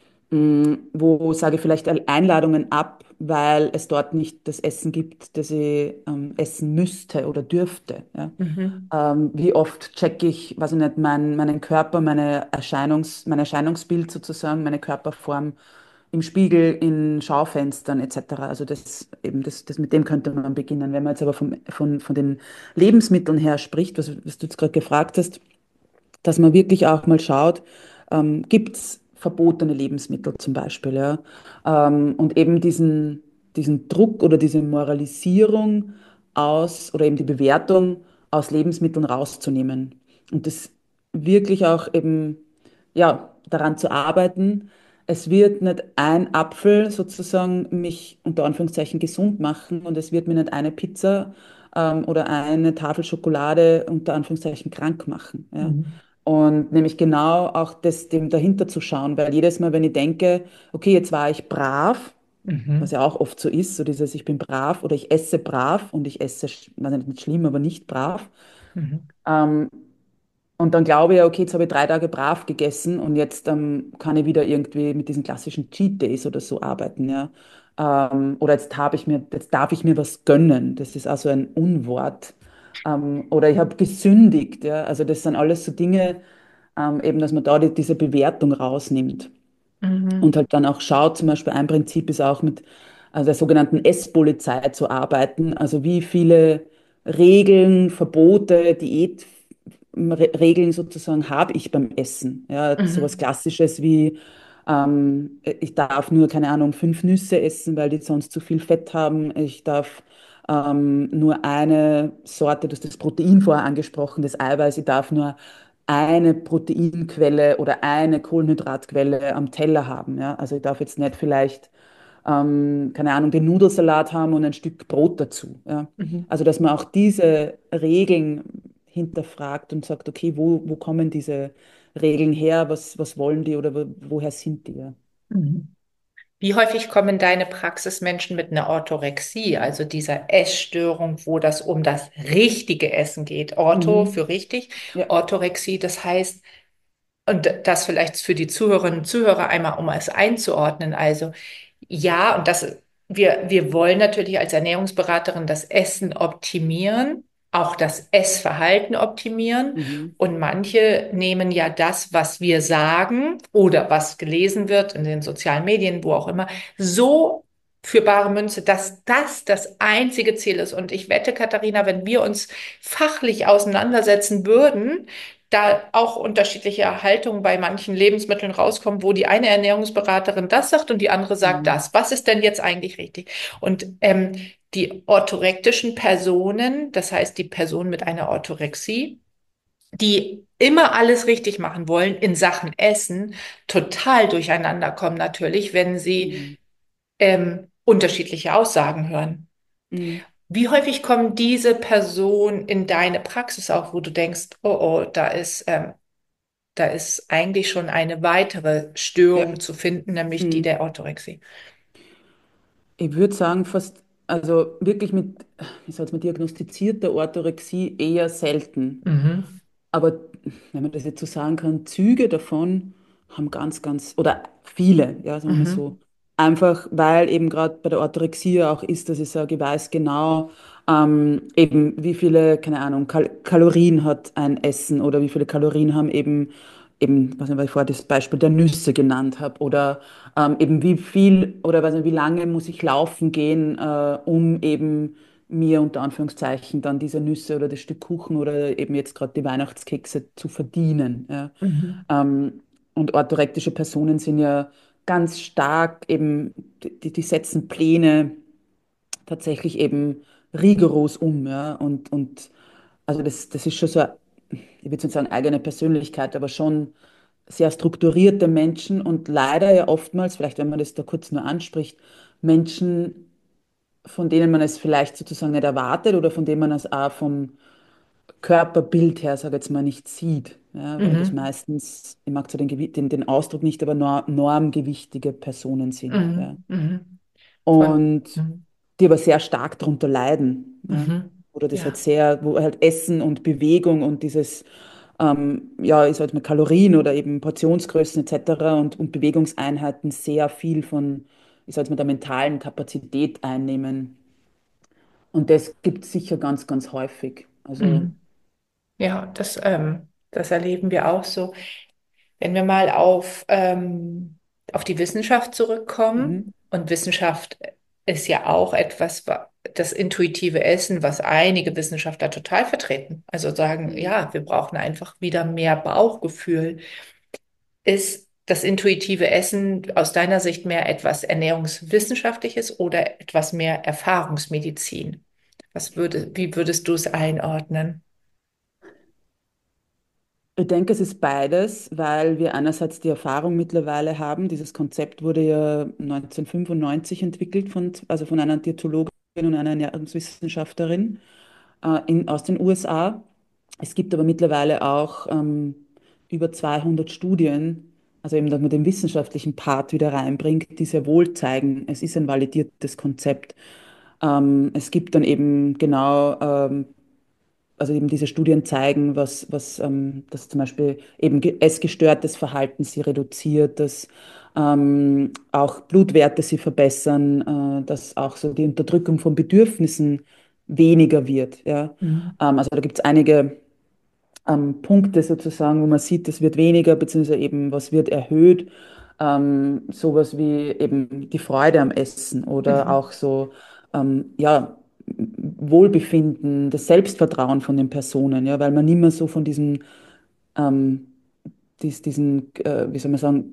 wo sage ich vielleicht Einladungen ab, weil es dort nicht das Essen gibt, das ich essen müsste oder dürfte. Ja? Mhm. Wie oft checke ich, weiß ich nicht, meinen Körper, mein Erscheinungsbild sozusagen, meine Körperform im Spiegel, in Schaufenstern etc. Also das mit dem könnte man beginnen. Wenn man jetzt aber von den Lebensmitteln her spricht, was du jetzt gerade gefragt hast, dass man wirklich auch mal schaut, gibt es verbotene Lebensmittel zum Beispiel, ja? Und eben diesen Druck oder diese Moralisierung aus oder eben die Bewertung aus Lebensmitteln rauszunehmen. Und das wirklich auch eben, ja, daran zu arbeiten. Es wird nicht ein Apfel sozusagen mich unter Anführungszeichen gesund machen und es wird mir nicht eine Pizza oder eine Tafel Schokolade unter Anführungszeichen krank machen. Ja? Mhm. Und nämlich genau auch das, dem dahinter zu schauen, weil jedes Mal, wenn ich denke, okay, jetzt war ich brav, was Mhm. ja auch oft so ist, so dieses, ich bin brav oder ich esse brav und ich esse, weiß nicht schlimm, aber nicht brav. Mhm. Ähm, und dann glaube ich ja, okay, jetzt habe ich 3 Tage brav gegessen und jetzt kann ich wieder irgendwie mit diesen klassischen Cheat Days oder so arbeiten, ja. Oder jetzt darf ich mir was gönnen. Das ist also ein Unwort. Oder ich habe gesündigt, ja. Also das sind alles so Dinge, eben, dass man da diese Bewertung rausnimmt. Und Mhm. halt dann auch schaut, zum Beispiel ein Prinzip ist auch mit der sogenannten Esspolizei zu arbeiten. Also wie viele Regeln, Verbote, Diätregeln sozusagen habe ich beim Essen. Ja, sowas Mhm. Klassisches wie ich darf nur, keine Ahnung, 5 Nüsse essen, weil die sonst zu viel Fett haben. Ich darf nur eine Sorte, du hast das Protein vorher angesprochen, das Eiweiß, ich darf nur eine Proteinquelle oder eine Kohlenhydratquelle am Teller haben. Ja? Also ich darf jetzt nicht vielleicht, keine Ahnung, den Nudelsalat haben und ein Stück Brot dazu. Ja? Mhm. Also dass man auch diese Regeln hinterfragt und sagt, okay, wo kommen diese Regeln her? Was wollen die oder woher sind die? Ja? Mhm. Wie häufig kommen in deine Praxis Menschen mit einer Orthorexie, also dieser Essstörung, wo das um das richtige Essen geht? Ortho Mhm. für richtig, Ja. Orthorexie, das heißt, und das vielleicht für die Zuhörerinnen und Zuhörer einmal, um es einzuordnen. Also ja, und wir wollen natürlich als Ernährungsberaterin das Essen optimieren, auch das Essverhalten optimieren. Mhm. Und manche nehmen ja das, was wir sagen oder was gelesen wird in den sozialen Medien, wo auch immer, so für bare Münze, dass das das einzige Ziel ist. Und ich wette, Katharina, wenn wir uns fachlich auseinandersetzen würden, da auch unterschiedliche Haltungen bei manchen Lebensmitteln rauskommen, wo die eine Ernährungsberaterin das sagt und die andere sagt Mhm. das. Was ist denn jetzt eigentlich richtig? Und die orthorektischen Personen, das heißt die Personen mit einer Orthorexie, die immer alles richtig machen wollen in Sachen Essen, total durcheinander kommen natürlich, wenn sie Mhm. unterschiedliche Aussagen hören. Mhm. Wie häufig kommen diese Personen in deine Praxis auch, wo du denkst, oh, oh, da ist eigentlich schon eine weitere Ja. Störung zu finden, nämlich die Mhm. der Orthorexie. Ich würde sagen, fast, also wirklich mit, wie soll man, diagnostizierter Orthorexie eher selten. Mhm. Aber wenn man das jetzt so sagen kann, Züge davon haben oder viele, ja, sagen wir mal so. Mhm. Einfach weil eben gerade bei der Orthorexie ja auch ist, dass ich sage, ich weiß genau, eben wie viele, keine Ahnung, Kalorien hat ein Essen oder wie viele Kalorien haben was ich vorher das Beispiel der Nüsse genannt habe oder eben wie viel oder weiß nicht, wie lange muss ich laufen gehen, um eben mir unter Anführungszeichen dann diese Nüsse oder das Stück Kuchen oder eben jetzt gerade die Weihnachtskekse zu verdienen. Ja. Mhm. Ähm, und orthorektische Personen sind ja ganz stark eben, die setzen Pläne tatsächlich eben rigoros um. Ja. Und also das ist schon so, ich würde nicht sagen eigene Persönlichkeit, aber schon sehr strukturierte Menschen und leider ja oftmals, vielleicht wenn man das da kurz nur anspricht, Menschen, von denen man es vielleicht sozusagen nicht erwartet oder von denen man es auch vom Körperbild her, sage ich jetzt mal, nicht sieht. Ja, weil das Mhm. meistens, ich mag zwar den Ausdruck nicht, aber normgewichtige Personen sind. Ja. Mhm. Mhm. Und Mhm. die aber sehr stark darunter leiden. Ja. Mhm. Oder das halt Ja. sehr, wo halt Essen und Bewegung und dieses, ja, ich sag mal Kalorien oder eben Portionsgrößen etc. und Bewegungseinheiten sehr viel von, ich sag mal, der mentalen Kapazität einnehmen. Und das gibt es sicher ganz, ganz häufig. Also, Mhm. Ja, das erleben wir auch so. Wenn wir mal auf die Wissenschaft mhm, zurückkommen, und Wissenschaft ist ja auch etwas, das intuitive Essen, was einige Wissenschaftler total vertreten. Also sagen, mhm. ja, wir brauchen einfach wieder mehr Bauchgefühl. Ist das intuitive Essen aus deiner Sicht mehr etwas Ernährungswissenschaftliches oder etwas mehr Erfahrungsmedizin? Wie würdest du es einordnen? Ich denke, es ist beides, weil wir einerseits die Erfahrung mittlerweile haben. Dieses Konzept wurde ja 1995 entwickelt also von einer Diätologin und einer Ernährungswissenschaftlerin aus den USA. Es gibt aber mittlerweile auch über 200 Studien, also eben, dass man den wissenschaftlichen Part wieder reinbringt, die sehr wohl zeigen, es ist ein validiertes Konzept. Es gibt dann eben genau, also eben diese Studien zeigen, dass zum Beispiel eben essgestörtes Verhalten sie reduziert, dass auch Blutwerte sie verbessern, dass auch so die Unterdrückung von Bedürfnissen weniger wird. Ja? Mhm. Also da gibt es einige Punkte sozusagen, wo man sieht, es wird weniger, beziehungsweise eben was wird erhöht. Sowas wie eben die Freude am Essen oder Mhm. auch so, ja, Wohlbefinden, das Selbstvertrauen von den Personen, ja, weil man nicht mehr so von ähm, wie soll man sagen,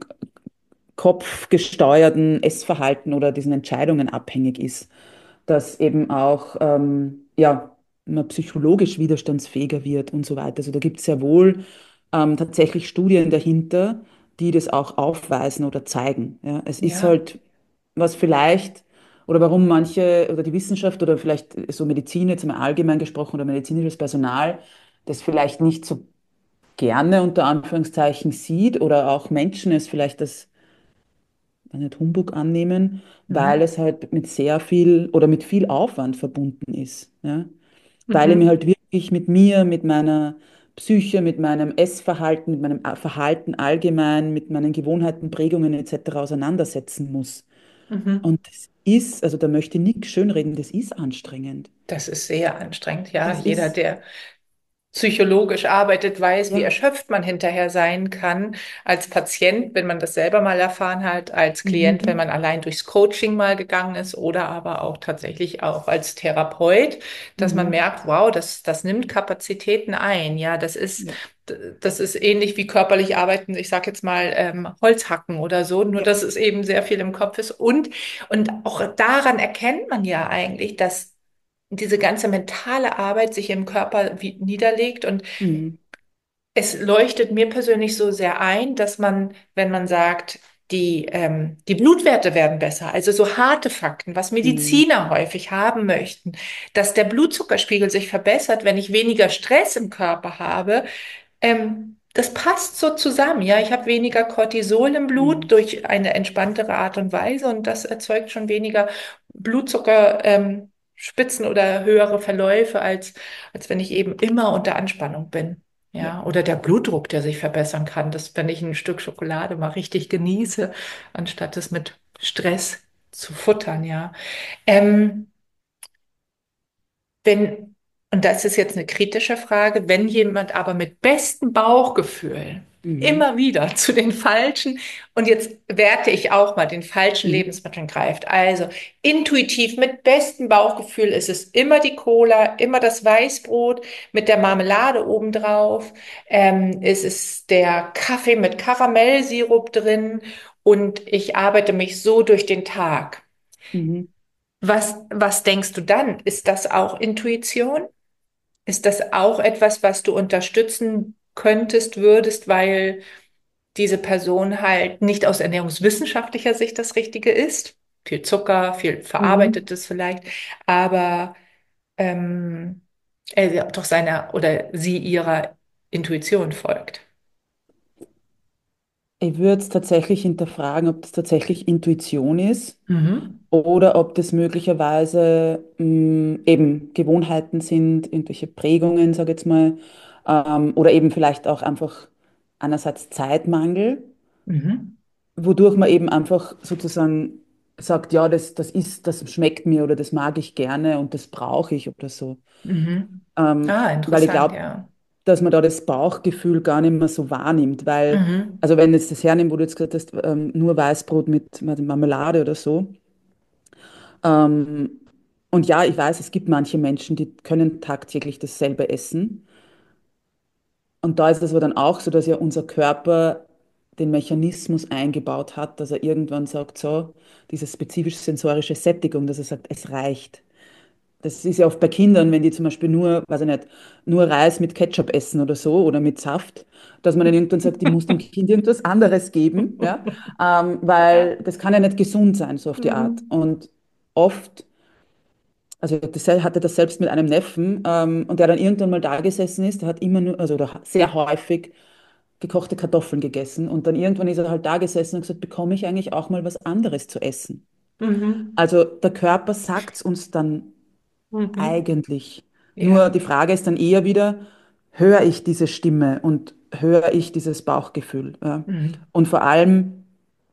kopfgesteuerten Essverhalten oder diesen Entscheidungen abhängig ist, dass eben auch ja, man psychologisch widerstandsfähiger wird und so weiter. Also da gibt es sehr wohl tatsächlich Studien dahinter, die das auch aufweisen oder zeigen. Ja. Es ist Ja. halt, was vielleicht, oder warum manche, oder die Wissenschaft oder vielleicht so Medizin jetzt mal allgemein gesprochen oder medizinisches Personal, das vielleicht nicht so gerne unter Anführungszeichen sieht oder auch Menschen es vielleicht das nicht Humbug annehmen, weil Mhm. es halt mit sehr viel oder mit viel Aufwand verbunden ist. Ja? Weil ich mich Mhm. halt wirklich mit mir, mit meiner Psyche, mit meinem Essverhalten, mit meinem Verhalten allgemein, mit meinen Gewohnheiten, Prägungen etc. auseinandersetzen muss. Mhm. Und das ist, also da möchte ich nichts schönreden, das ist anstrengend. Das ist sehr anstrengend, ja. Das Jeder, ist, der psychologisch arbeitet, weiß, wie ja, erschöpft man hinterher sein kann als Patient, wenn man das selber mal erfahren hat, als Klient, wenn mhm, man allein durchs Coaching mal gegangen ist oder aber auch tatsächlich auch als Therapeut, dass man mhm, merkt, wow, das nimmt Kapazitäten ein. Ja, ja, das ist ähnlich wie körperlich arbeiten, ich sage jetzt mal Holzhacken oder so, nur ja, dass es eben sehr viel im Kopf ist. Und auch daran erkennt man ja eigentlich, dass diese ganze mentale Arbeit sich im Körper niederlegt. Und mhm, es leuchtet mir persönlich so sehr ein, dass man, wenn man sagt, die Blutwerte werden besser, also so harte Fakten, was mhm, Mediziner häufig haben möchten, dass der Blutzuckerspiegel sich verbessert, wenn ich weniger Stress im Körper habe, das passt so zusammen. Ja, ich habe weniger Cortisol im Blut mhm, durch eine entspanntere Art und Weise und das erzeugt schon weniger Blutzucker, Spitzen oder höhere Verläufe, als wenn ich eben immer unter Anspannung bin. ja. Ja, oder der Blutdruck, der sich verbessern kann, dass wenn ich ein Stück Schokolade mal richtig genieße, anstatt es mit Stress zu futtern, ja. Ähm, wenn, und das ist jetzt eine kritische Frage, wenn jemand aber mit bestem Bauchgefühl Mhm, immer wieder zu den falschen, und jetzt werte ich auch mal, den falschen mhm, Lebensmitteln greift. Also intuitiv mit bestem Bauchgefühl ist es immer die Cola, immer das Weißbrot mit der Marmelade obendrauf, es ist der Kaffee mit Karamellsirup drin und ich arbeite mich so durch den Tag. mhm. Was denkst du dann? Ist das auch Intuition? Ist das auch etwas, was du unterstützen könntest, würdest, weil diese Person halt nicht aus ernährungswissenschaftlicher Sicht das Richtige ist? Viel Zucker, viel Mhm. Verarbeitetes vielleicht, aber ähm, er doch seiner oder sie ihrer Intuition folgt. Ich würde es tatsächlich hinterfragen, ob das tatsächlich Intuition ist Mhm. oder ob das möglicherweise eben Gewohnheiten sind, irgendwelche Prägungen, sage ich jetzt mal, oder eben vielleicht auch einfach einerseits Zeitmangel, Mhm. wodurch man eben einfach sozusagen sagt, ja, das schmeckt mir oder das mag ich gerne und das brauche ich oder so. Mhm. Ah, Weil ich interessant, glaube, ja. dass man da das Bauchgefühl gar nicht mehr so wahrnimmt, weil, Mhm. also wenn jetzt das hernimmt, wo du jetzt gesagt hast, nur Weißbrot mit Marmelade oder so, ähm, und ja, ich weiß, es gibt manche Menschen, die können tagtäglich dasselbe essen. Und da ist es aber dann auch so, dass ja unser Körper den Mechanismus eingebaut hat, dass er irgendwann sagt, so, diese spezifische sensorische Sättigung, dass er sagt, es reicht. Das ist ja oft bei Kindern, wenn die zum Beispiel nur, weiß ich nicht, nur Reis mit Ketchup essen oder so oder mit Saft, dass man dann irgendwann sagt, ich muss dem Kind irgendwas anderes geben, ja, Ja. weil das kann ja nicht gesund sein, so auf die Art. Mhm. Und oft, also ich hatte das selbst mit einem Neffen und der dann irgendwann mal da gesessen ist, der hat immer nur, also oder sehr häufig gekochte Kartoffeln gegessen. Und dann irgendwann ist er halt da gesessen und gesagt, bekomme ich eigentlich auch mal was anderes zu essen? Mhm. Also der Körper sagt es uns dann Mhm. eigentlich. Nur Ja. die Frage ist dann eher wieder, höre ich diese Stimme und höre ich dieses Bauchgefühl? Ja? Mhm. Und vor allem,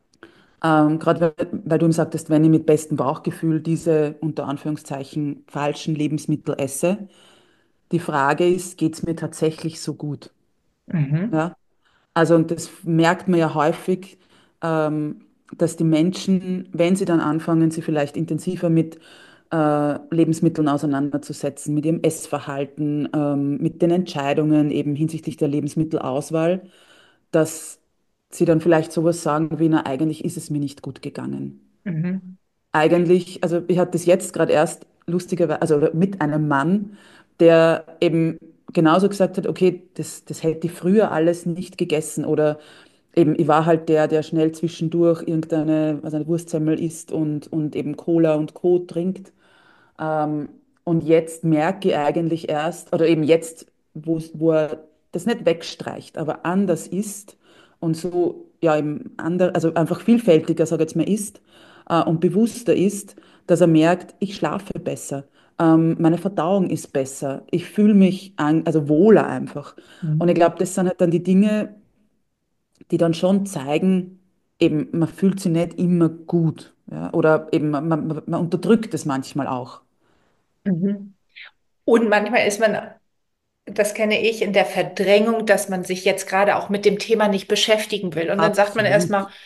gerade weil du ihm sagtest, wenn ich mit bestem Bauchgefühl diese unter Anführungszeichen falschen Lebensmittel esse, die Frage ist, geht es mir tatsächlich so gut? Mhm. Ja? Also, und das merkt man ja häufig, ähm, dass die Menschen, wenn sie dann anfangen, sich vielleicht intensiver mit Lebensmitteln auseinanderzusetzen, mit ihrem Essverhalten, mit den Entscheidungen eben hinsichtlich der Lebensmittelauswahl, dass sie dann vielleicht sowas sagen wie, na, eigentlich ist es mir nicht gut gegangen. Mhm. Eigentlich, also ich hatte das jetzt gerade erst lustigerweise, also mit einem Mann, der eben genauso gesagt hat, okay, das hätte ich früher alles nicht gegessen oder eben, ich war halt der, der schnell zwischendurch irgendeine, also eine Wurstsemmel isst und eben Cola und Co. trinkt. Ähm, und jetzt merke ich eigentlich erst, oder eben jetzt, wo er das nicht wegstreicht, aber anders isst und so, ja, eben also einfach vielfältiger, sage ich jetzt mal, isst und bewusster ist, dass er merkt, ich schlafe besser, meine Verdauung ist besser, ich fühle mich also wohler einfach. Und ich Mhm. glaube, das sind halt dann die Dinge, die dann schon zeigen, eben, man fühlt sich nicht immer gut. Ja? Oder eben, man unterdrückt es manchmal auch. Mhm. Und manchmal ist man, das kenne ich, in der Verdrängung, dass man sich jetzt gerade auch mit dem Thema nicht beschäftigen will. Und dann sagt man erstmal, Absolut.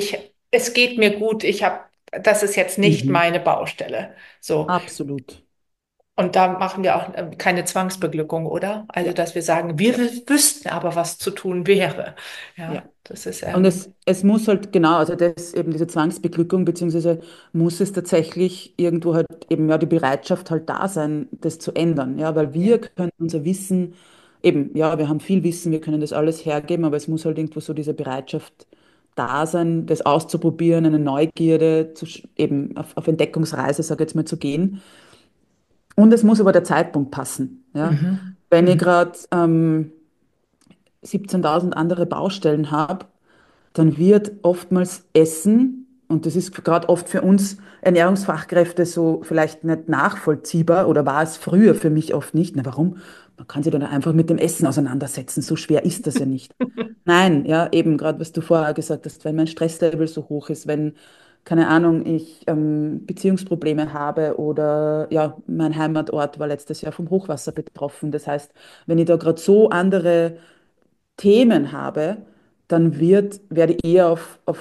es geht mir gut, das ist jetzt nicht Mhm. meine Baustelle. So. Absolut. Und da machen wir auch keine Zwangsbeglückung, oder? Also, Ja, dass wir sagen, wir ja, wüssten aber, was zu tun wäre. ja. Ja, das ist, Und es muss halt genau, also das eben diese Zwangsbeglückung, beziehungsweise muss es tatsächlich irgendwo halt eben ja die Bereitschaft halt da sein, das zu ändern. Ja, weil ja. wir können unser Wissen, eben, ja, wir haben viel Wissen, wir können das alles hergeben, aber es muss halt irgendwo so diese Bereitschaft da sein, das auszuprobieren, eine Neugierde eben auf Entdeckungsreise, sage ich jetzt mal, zu gehen. Und es muss aber der Zeitpunkt passen. Ja? Mhm. Wenn ich Mhm. gerade 17.000 andere Baustellen habe, dann wird oftmals Essen, und das ist gerade oft für uns Ernährungsfachkräfte so vielleicht nicht nachvollziehbar oder war es früher für mich oft nicht. Na, warum? Man kann sich dann einfach mit dem Essen auseinandersetzen, so schwer ist das ja nicht. Nein, ja, eben gerade, was du vorher gesagt hast, wenn mein Stresslevel so hoch ist, wenn, keine Ahnung, ich Beziehungsprobleme habe oder ja, mein Heimatort war letztes Jahr vom Hochwasser betroffen. Das heißt, wenn ich da gerade so andere Themen habe, dann werde ich eher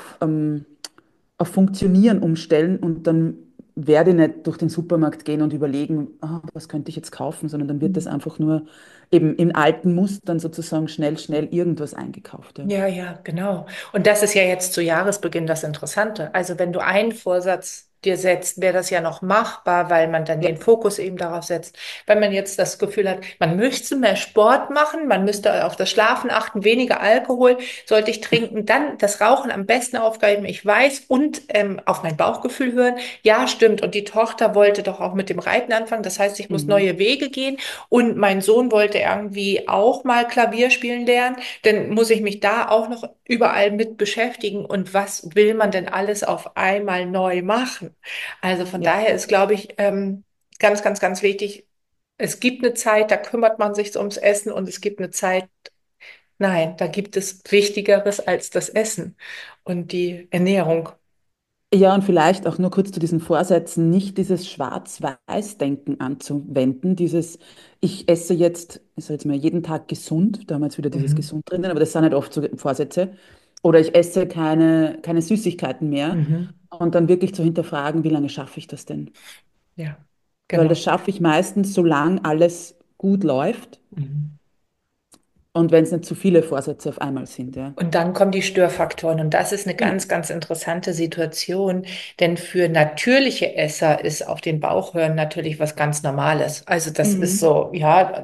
auf Funktionieren umstellen und dann werde ich nicht durch den Supermarkt gehen und überlegen, ah, was könnte ich jetzt kaufen, sondern dann wird das einfach nur eben in alten Mustern sozusagen schnell, schnell irgendwas eingekauft. Ja. Ja, ja, genau. Und das ist ja jetzt zu Jahresbeginn das Interessante. Also wenn du einen Vorsatz dir setzt, wäre das ja noch machbar, weil man dann Ja. den Fokus eben darauf setzt. Wenn man jetzt das Gefühl hat, man müsste mehr Sport machen, man müsste auf das Schlafen achten, weniger Alkohol sollte ich trinken, dann das Rauchen am besten aufgeben, ich weiß, und auf mein Bauchgefühl hören. Ja, stimmt. Und die Tochter wollte doch auch mit dem Reiten anfangen. Das heißt, ich muss Mhm. neue Wege gehen. Und mein Sohn wollte irgendwie auch mal Klavier spielen lernen, dann muss ich mich da auch noch überall mit beschäftigen. Und was will man denn alles auf einmal neu machen? Also von Ja. daher ist, glaube ich, ganz, ganz, ganz wichtig, es gibt eine Zeit, da kümmert man sich ums Essen und es gibt eine Zeit, nein, da gibt es Wichtigeres als das Essen und die Ernährung. Ja, und vielleicht auch nur kurz zu diesen Vorsätzen, nicht dieses Schwarz-Weiß-Denken anzuwenden, dieses, ich esse jetzt, ich sage jetzt mal, jeden Tag gesund, da haben wir jetzt wieder dieses Mhm. gesund drinnen, aber das sind nicht oft so Vorsätze, oder ich esse keine Süßigkeiten mehr Mhm. und dann wirklich zu hinterfragen, wie lange schaffe ich das denn? Ja, Weil das genau. schaffe ich meistens, solange alles gut läuft Mhm. und wenn es nicht zu viele Vorsätze auf einmal sind, ja. Und dann kommen die Störfaktoren. Und das ist eine Genau. ganz, ganz interessante Situation, denn für natürliche Esser ist auf den Bauch hören natürlich was ganz Normales. Also das ist Mhm. so, ja,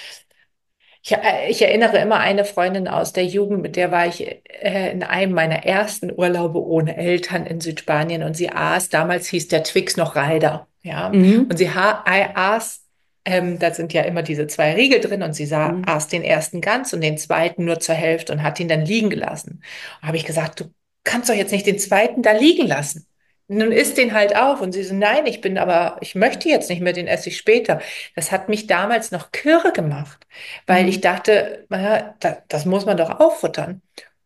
ich erinnere immer eine Freundin aus der Jugend, mit der war ich in einem meiner ersten Urlaube ohne Eltern in Südspanien und sie aß, damals hieß der Twix noch Ryder, ja, und Mhm. sie aß Da sind ja immer diese zwei Riegel drin und sie Mhm. aß den ersten ganz und den zweiten nur zur Hälfte und hat ihn dann liegen gelassen. Da habe ich gesagt, du kannst doch jetzt nicht den zweiten da liegen lassen. Nun isst den halt auf. Und sie so, nein, ich möchte jetzt nicht mehr, den esse ich später. Das hat mich damals noch kirre gemacht, weil ich Mhm. dachte, naja, das muss man doch auffuttern.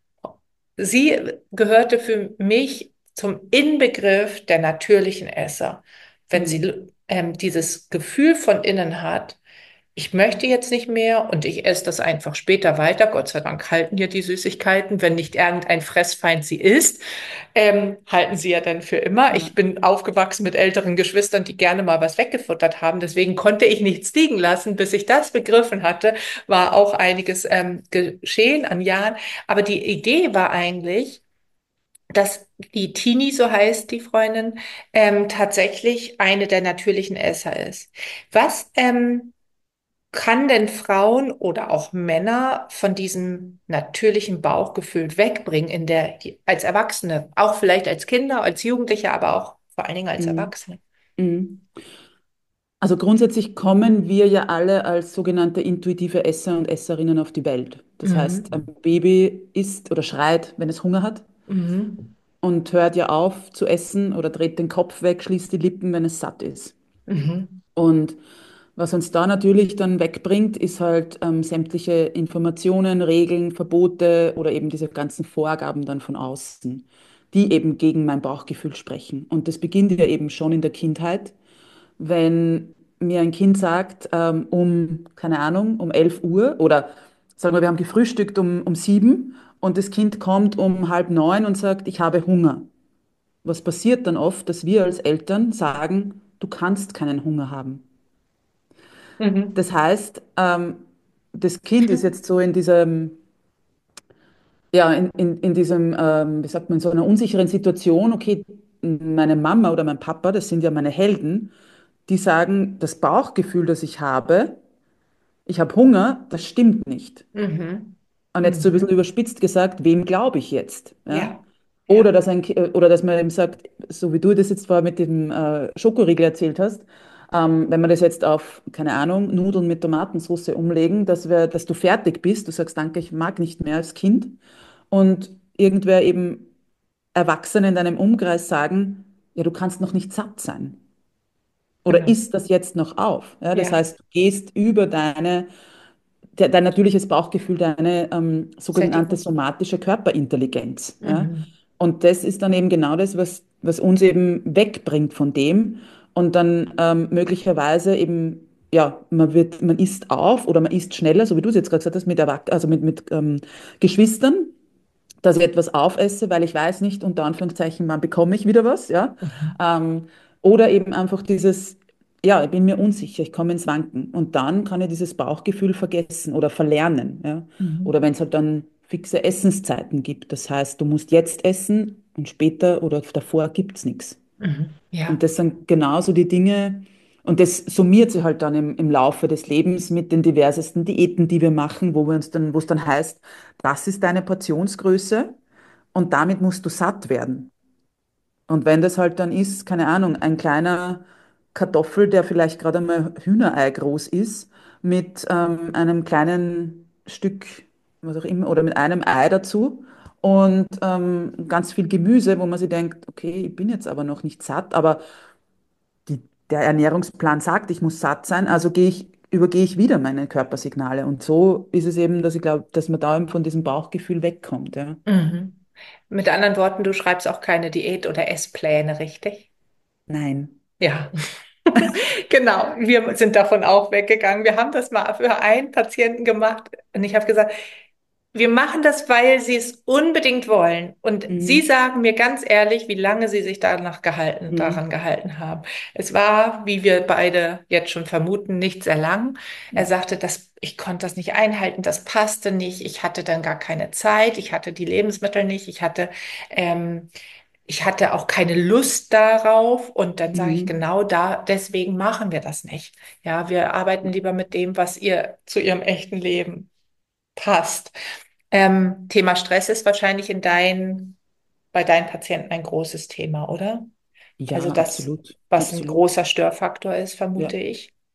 Sie gehörte für mich zum Inbegriff der natürlichen Esser. Wenn Mhm. sie dieses Gefühl von innen hat, ich möchte jetzt nicht mehr und ich esse das einfach später weiter. Gott sei Dank halten ja die Süßigkeiten, wenn nicht irgendein Fressfeind sie isst, halten sie ja dann für immer. Ja. Ich bin aufgewachsen mit älteren Geschwistern, die gerne mal was weggefuttert haben. Deswegen konnte ich nichts liegen lassen. Bis ich das begriffen hatte, war auch einiges geschehen an Jahren. Aber die Idee war eigentlich, dass die Tini, so heißt die Freundin, tatsächlich eine der natürlichen Esser ist. Was kann denn Frauen oder auch Männer von diesem natürlichen Bauchgefühl wegbringen als Erwachsene, auch vielleicht als Kinder, als Jugendliche, aber auch vor allen Dingen als Mhm. Erwachsene? Mhm. Also grundsätzlich kommen wir ja alle als sogenannte intuitive Esser und Esserinnen auf die Welt. Das heißt, ein Mhm. Baby isst oder schreit, wenn es Hunger hat Mhm. und hört ja auf zu essen oder dreht den Kopf weg, schließt die Lippen, wenn es satt ist. Mhm. Und was uns da natürlich dann wegbringt, ist halt sämtliche Informationen, Regeln, Verbote oder eben diese ganzen Vorgaben dann von außen, die eben gegen mein Bauchgefühl sprechen. Und das beginnt ja eben schon in der Kindheit, wenn mir ein Kind sagt, keine Ahnung, um 11 Uhr oder sagen wir, wir haben gefrühstückt um 7 und das Kind kommt um halb 9 und sagt, ich habe Hunger. Was passiert dann oft, dass wir als Eltern sagen, du kannst keinen Hunger haben. Mhm. Das heißt, das Kind ist jetzt so in diesem, ja, in diesem, wie sagt man, so einer unsicheren Situation. Okay, meine Mama oder mein Papa, das sind ja meine Helden, die sagen, das Bauchgefühl, das ich habe Hunger, das stimmt nicht. Mhm. Und jetzt so ein bisschen Mhm. überspitzt gesagt, wem glaube ich jetzt? Ja? Ja, Oder ja. oder dass man eben sagt, so wie du das jetzt vorher mit dem Schokoriegel erzählt hast, wenn wir das jetzt auf, keine Ahnung, Nudeln mit Tomatensauce umlegen, dass du fertig bist, du sagst, danke, ich mag nicht mehr als Kind und irgendwer eben Erwachsene in deinem Umkreis sagen, ja, du kannst noch nicht satt sein. Oder Genau. isst das jetzt noch auf? Ja, das Ja. heißt, du gehst über dein natürliches Bauchgefühl, deine sogenannte Sättigung. somatische Körperintelligenz. Ja? Mhm. Und das ist dann eben genau das, was uns eben wegbringt von dem und dann möglicherweise eben, ja, man isst auf oder man isst schneller, so wie du es jetzt gerade gesagt hast, also mit Geschwistern, dass ich etwas aufesse, weil ich weiß nicht, unter Anführungszeichen, wann bekomme ich wieder was, ja. Mhm. Ähm, oder eben einfach dieses, ja, ich bin mir unsicher, ich komme ins Wanken. Und dann kann ich dieses Bauchgefühl vergessen oder verlernen, ja. Mhm. Oder wenn es halt dann fixe Essenszeiten gibt. Das heißt, du musst jetzt essen und später oder davor gibt es nichts. Mhm. Und Ja. das sind genauso die Dinge, und das summiert sich halt dann im Laufe des Lebens mit den diversesten Diäten, die wir machen, wo es dann heißt, das ist deine Portionsgröße und damit musst du satt werden. Und wenn das halt dann ist, keine Ahnung, ein kleiner Kartoffel, der vielleicht gerade einmal Hühnerei groß ist, mit einem kleinen Stück, was auch immer, oder mit einem Ei dazu und ganz viel Gemüse, wo man sich denkt, okay, ich bin jetzt aber noch nicht satt, aber der Ernährungsplan sagt, ich muss satt sein, also übergehe ich wieder meine Körpersignale. Und so ist es eben, dass ich glaube, dass man da eben von diesem Bauchgefühl wegkommt, ja. Mhm. Mit anderen Worten, du schreibst auch keine Diät- oder Esspläne, richtig? Nein. Ja, genau. Wir sind davon auch weggegangen. Wir haben das mal für einen Patienten gemacht und ich habe gesagt, wir machen das, weil Sie es unbedingt wollen. Und Sie Mhm. sagen mir ganz ehrlich, wie lange Sie sich Mhm. daran gehalten haben. Es war, wie wir beide jetzt schon vermuten, nicht sehr lang. Er sagte, ich konnte das nicht einhalten, das passte nicht. Ich hatte dann gar keine Zeit. Ich hatte die Lebensmittel nicht. Ähm, ich hatte auch keine Lust darauf. Und dann sage ich, Mhm. genau deswegen machen wir das nicht. Ja, wir arbeiten lieber mit dem, was ihr zu Ihrem echten Leben passt. Thema Stress ist wahrscheinlich bei deinen Patienten ein großes Thema, oder? Also Ja, das, absolut. was ein Absolut. großer Störfaktor ist, Ja. vermute ich.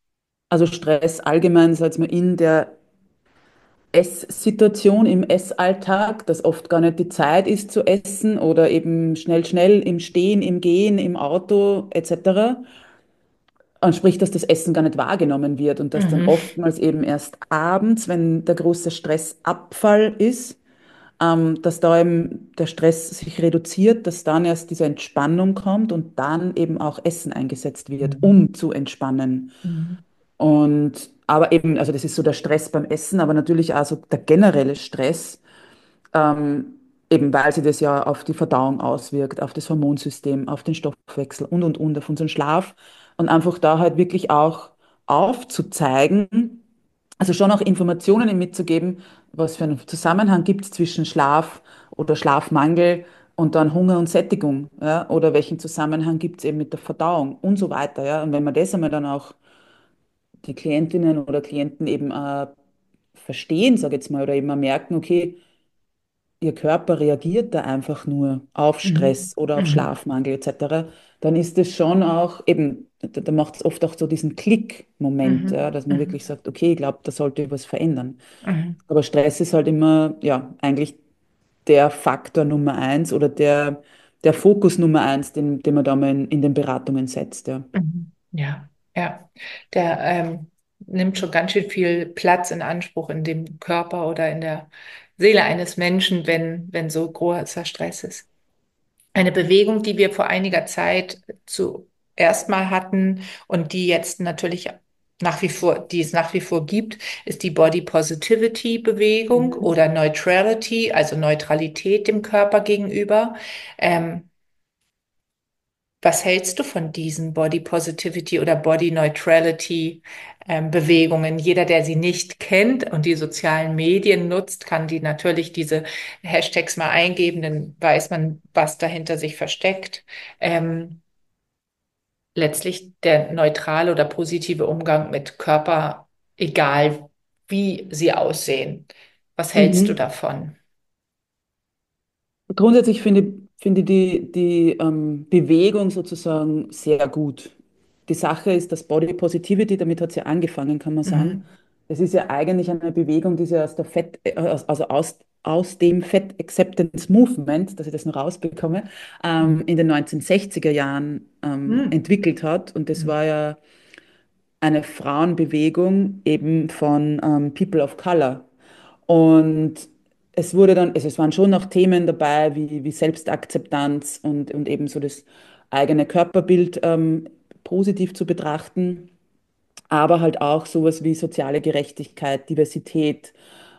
Also Stress allgemein, sagt man, in der Esssituation, im Essalltag, dass oft gar nicht die Zeit ist zu essen oder eben schnell, schnell im Stehen, im Gehen, im Auto etc. Und sprich, dass das Essen gar nicht wahrgenommen wird und dass dann Mhm. oftmals eben erst abends, wenn der große Stressabfall ist, dass da eben der Stress sich reduziert, dass dann erst diese Entspannung kommt und dann eben auch Essen eingesetzt wird, Mhm. um zu entspannen. Mhm. Und aber eben, also das ist so der Stress beim Essen, aber natürlich auch so der generelle Stress, ähm, eben weil sich das ja auf die Verdauung auswirkt, auf das Hormonsystem, auf den Stoffwechsel und auf unseren Schlaf. Und einfach da halt wirklich auch aufzuzeigen, also schon auch Informationen mitzugeben, was für einen Zusammenhang gibt es zwischen Schlaf oder Schlafmangel und dann Hunger und Sättigung, ja? Oder welchen Zusammenhang gibt es eben mit der Verdauung und so weiter, ja? Und wenn man das einmal dann auch die Klientinnen oder Klienten eben verstehen, sage ich jetzt mal, oder eben mal merken, okay, ihr Körper reagiert da einfach nur auf Mhm. Stress oder auf Mhm. Schlafmangel etc., dann ist es schon auch eben, da macht es oft auch so diesen Klick-Moment, ja, Mhm. dass man Mhm. wirklich sagt, okay, ich glaube, da sollte was verändern. Mhm. Aber Stress ist halt immer, ja, eigentlich der Faktor Nummer eins oder der Fokus Nummer eins, den man da mal in den Beratungen setzt, ja. Mhm. Ja, ja. Der nimmt schon ganz schön viel Platz in Anspruch in dem Körper oder in der Seele eines Menschen, wenn so großer Stress ist. Eine Bewegung, die wir vor einiger Zeit zuerst mal hatten und die jetzt natürlich nach wie vor, die es nach wie vor gibt, ist die Body Positivity Bewegung Mhm. oder Neutrality, also Neutralität dem Körper gegenüber. Ähm, Was hältst du von diesen Body Positivity oder Body Neutrality Bewegungen? Jeder, der sie nicht kennt und die sozialen Medien nutzt, kann die natürlich diese Hashtags mal eingeben, dann weiß man, was dahinter sich versteckt. Ähm, Letztlich der neutrale oder positive Umgang mit Körper, egal wie sie aussehen. Was hältst du Mhm. davon? Grundsätzlich finde ich die Bewegung sozusagen sehr gut. Die Sache ist, dass Body Positivity, damit hat es ja angefangen, kann man sagen. Mhm. Es ist ja eigentlich eine Bewegung, die sie aus der also aus dem Fat Acceptance Movement, dass ich das noch rausbekomme, in den 1960er Jahren Mhm. entwickelt hat. Und das war ja eine Frauenbewegung eben von People of Color. Und es wurde dann, also es waren schon noch Themen dabei, wie Selbstakzeptanz und eben so das eigene Körperbild positiv zu betrachten, aber halt auch sowas wie soziale Gerechtigkeit, Diversität,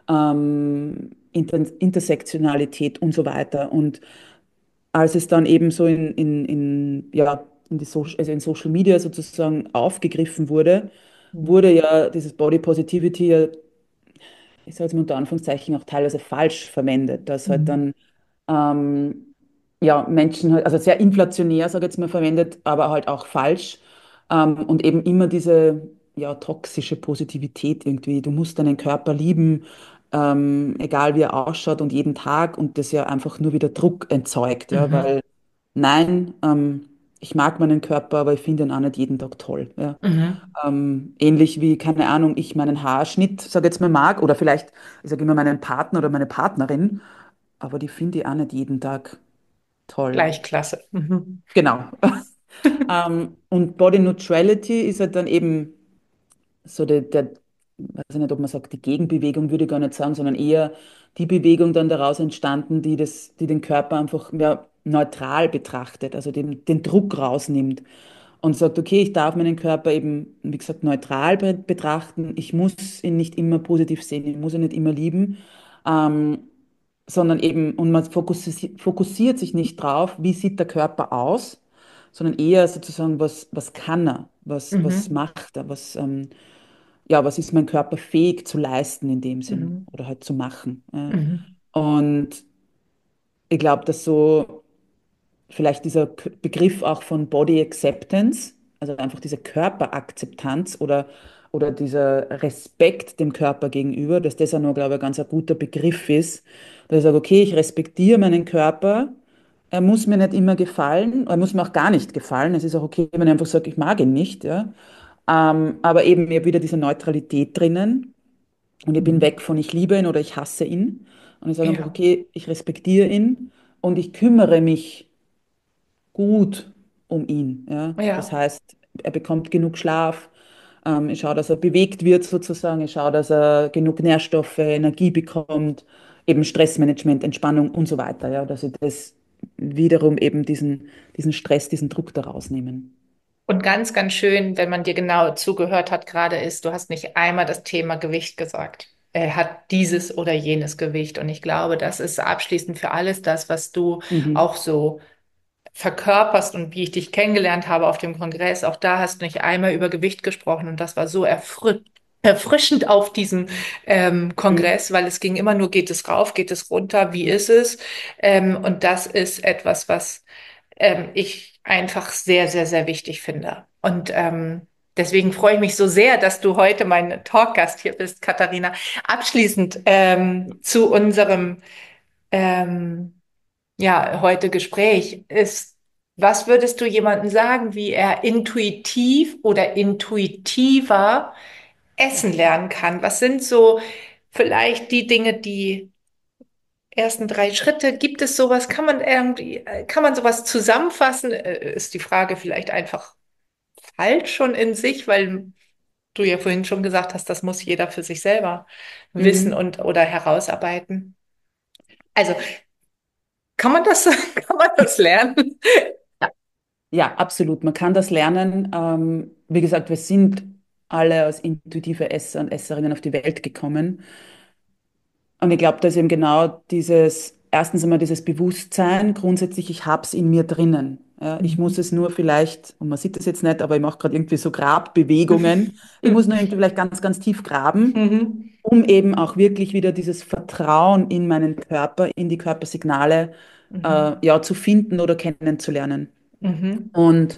Intersektionalität und so weiter. Und als es dann eben so ja, also in Social Media sozusagen aufgegriffen wurde, Mhm. wurde ja dieses Body Positivity ja, ich sage jetzt mal unter Anführungszeichen, auch teilweise falsch verwendet, dass halt Mhm. dann ja, Menschen halt, also sehr inflationär, sage ich jetzt mal, verwendet, aber halt auch falsch. Und eben immer diese ja, toxische Positivität irgendwie. Du musst deinen Körper lieben, egal wie er ausschaut und jeden Tag und das ja einfach nur wieder Druck erzeugt, ja, Mhm. weil nein, ich mag meinen Körper, aber ich finde ihn auch nicht jeden Tag toll. Ja. Mhm. Ähnlich wie, keine Ahnung, ich meinen Haarschnitt, sage jetzt mal, mag oder vielleicht, ich sage immer meinen Partner oder meine Partnerin, aber die finde ich auch nicht jeden Tag toll. Gleich klasse. Mhm. Genau. Und Body Neutrality ist halt dann eben so weiß ich nicht, ob man sagt, die Gegenbewegung würde ich gar nicht sagen, sondern eher die Bewegung dann daraus entstanden, die den Körper einfach mehr neutral betrachtet, also den Druck rausnimmt und sagt, okay, ich darf meinen Körper eben, wie gesagt, neutral betrachten. Ich muss ihn nicht immer positiv sehen, ich muss ihn nicht immer lieben, ähm, sondern eben, und man fokussiert sich nicht drauf, wie sieht der Körper aus, sondern eher sozusagen, was kann er, was Mhm. macht er, ja, was ist mein Körper fähig zu leisten in dem Sinn Mhm. oder halt zu machen. Ja. Mhm. Und ich glaube, dass so vielleicht dieser Begriff auch von Body Acceptance, also einfach diese Körperakzeptanz oder dieser Respekt dem Körper gegenüber, dass das auch noch, glaube ich, ein ganz ein guter Begriff ist, dass ich sage, okay, ich respektiere meinen Körper, er muss mir nicht immer gefallen, er muss mir auch gar nicht gefallen. Es ist auch okay, wenn ich einfach sage, ich mag ihn nicht, ja. Aber eben, ich habe wieder diese Neutralität drinnen und ich bin Mhm. weg von ich liebe ihn oder ich hasse ihn. Und ich sage einfach, Ja, okay, ich respektiere ihn und ich kümmere mich gut um ihn. Ja? Das ja. heißt, er bekommt genug Schlaf. Ich schaue, dass er bewegt wird sozusagen. Ich schaue, dass er genug Nährstoffe, Energie bekommt, eben Stressmanagement, Entspannung und so weiter. Ja? Dass ich das wiederum eben diesen Stress, diesen Druck daraus nehmen. Und ganz, ganz schön, wenn man dir genau zugehört hat, gerade ist, du hast nicht einmal das Thema Gewicht gesagt. Er hat dieses oder jenes Gewicht. Und ich glaube, das ist abschließend für alles das, was du Mhm. auch so verkörperst und wie ich dich kennengelernt habe auf dem Kongress. Auch da hast du nicht einmal über Gewicht gesprochen und das war so erfrischend auf diesem Mhm. Kongress, weil es ging immer nur, geht es rauf, geht es runter, wie ist es? Und das ist etwas, was ich einfach sehr, sehr, sehr wichtig finde. Und deswegen freue ich mich so sehr, dass du heute mein Talkgast hier bist, Katharina. Abschließend zu unserem ähm, ja, heute Gespräch ist, was würdest du jemandem sagen, wie er intuitiv oder intuitiver essen lernen kann? Was sind so vielleicht die Dinge, die ersten drei Schritte? Gibt es sowas? Kann man irgendwie, kann man sowas zusammenfassen? Ist die Frage vielleicht einfach falsch schon in sich, weil du ja vorhin schon gesagt hast, das muss jeder für sich selber wissen Mhm. und oder herausarbeiten. Also, kann man das, kann man das lernen? Ja, ja, absolut. Man kann das lernen. Wie gesagt, wir sind alle als intuitive Esser und Esserinnen auf die Welt gekommen. Und ich glaube, da ist eben genau erstens einmal dieses Bewusstsein, grundsätzlich, ich habe es in mir drinnen. Ja, ich muss Mhm. es nur vielleicht, und man sieht das jetzt nicht, aber ich mache gerade irgendwie so Grabbewegungen. Ich muss nur irgendwie vielleicht ganz, ganz tief graben, Mhm. um eben auch wirklich wieder dieses Vertrauen in meinen Körper, in die Körpersignale, Mhm. ja, zu finden oder kennenzulernen. Mhm. Und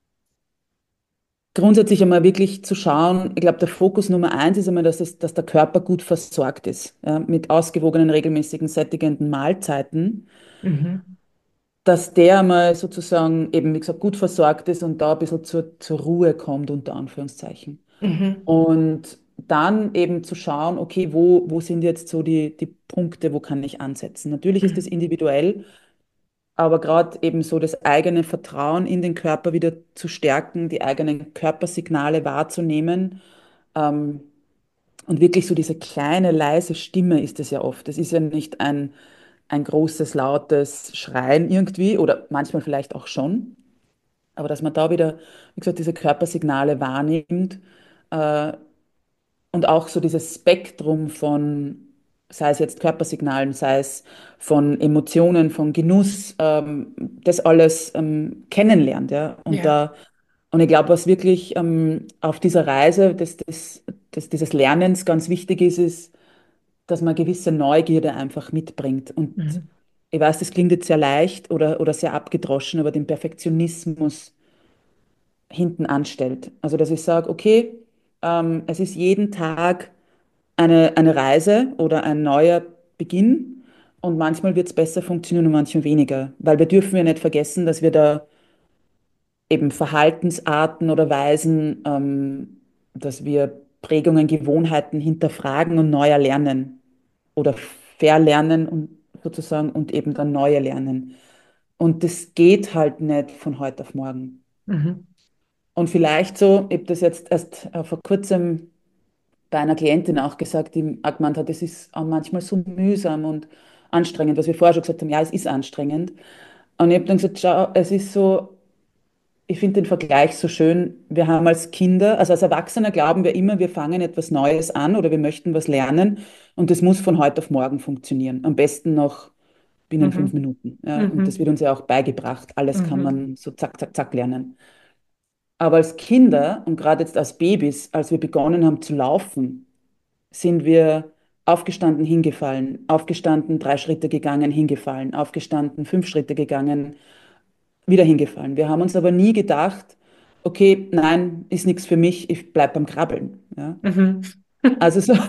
grundsätzlich einmal wirklich zu schauen, ich glaube, der Fokus Nummer eins ist einmal, dass der Körper gut versorgt ist, ja, mit ausgewogenen, regelmäßigen, sättigenden Mahlzeiten, Mhm. dass der mal sozusagen eben, wie gesagt, gut versorgt ist und da ein bisschen zur Ruhe kommt, unter Anführungszeichen. Mhm. Und dann eben zu schauen, okay, wo sind jetzt so die Punkte, wo kann ich ansetzen? Natürlich ist das Mhm. individuell, aber gerade eben so das eigene Vertrauen in den Körper wieder zu stärken, die eigenen Körpersignale wahrzunehmen, ähm, und wirklich so diese kleine, leise Stimme ist es ja oft. Es ist ja nicht ein großes, lautes Schreien irgendwie oder manchmal vielleicht auch schon, aber dass man da wieder, wie gesagt, diese Körpersignale wahrnimmt, äh, und auch so dieses Spektrum von, sei es jetzt Körpersignalen, sei es von Emotionen, von Genuss, das alles kennenlernt, ja. Ja. Und ich glaube, was wirklich auf dieser Reise dieses Lernens ganz wichtig ist, ist, dass man gewisse Neugierde einfach mitbringt. Und Mhm. ich weiß, das klingt jetzt sehr leicht oder sehr abgedroschen, aber den Perfektionismus hinten anstellt. Also, dass ich sage, okay, es ist jeden Tag eine Reise oder ein neuer Beginn und manchmal wird es besser funktionieren und manchmal weniger, weil wir dürfen ja nicht vergessen, dass wir da eben Verhaltensarten oder Weisen, dass wir Prägungen, Gewohnheiten hinterfragen und neu erlernen oder verlernen und sozusagen und eben dann neue lernen. Und das geht halt nicht von heute auf morgen. Mhm. Und vielleicht so, ich habe das jetzt erst vor kurzem bei einer Klientin auch gesagt, die auch gemeint hat, es ist auch manchmal so mühsam und anstrengend, was wir vorher schon gesagt haben, ja, es ist anstrengend. Und ich habe dann gesagt, schau, es ist so, ich finde den Vergleich so schön, wir haben als Kinder, also als Erwachsene glauben wir immer, wir fangen etwas Neues an oder wir möchten was lernen und das muss von heute auf morgen funktionieren. Am besten noch binnen fünf Mhm. Minuten. Ja, und das Mhm. wird uns ja auch beigebracht. Alles kann Mhm. man so zack, zack, zack lernen. Aber als Kinder und gerade jetzt als Babys, als wir begonnen haben zu laufen, sind wir aufgestanden, hingefallen, aufgestanden, 3 Schritte gegangen, hingefallen, aufgestanden, 5 Schritte gegangen, wieder hingefallen. Wir haben uns aber nie gedacht, okay, nein, ist nichts für mich, ich bleibe beim Krabbeln. Ja? Mhm. Also so,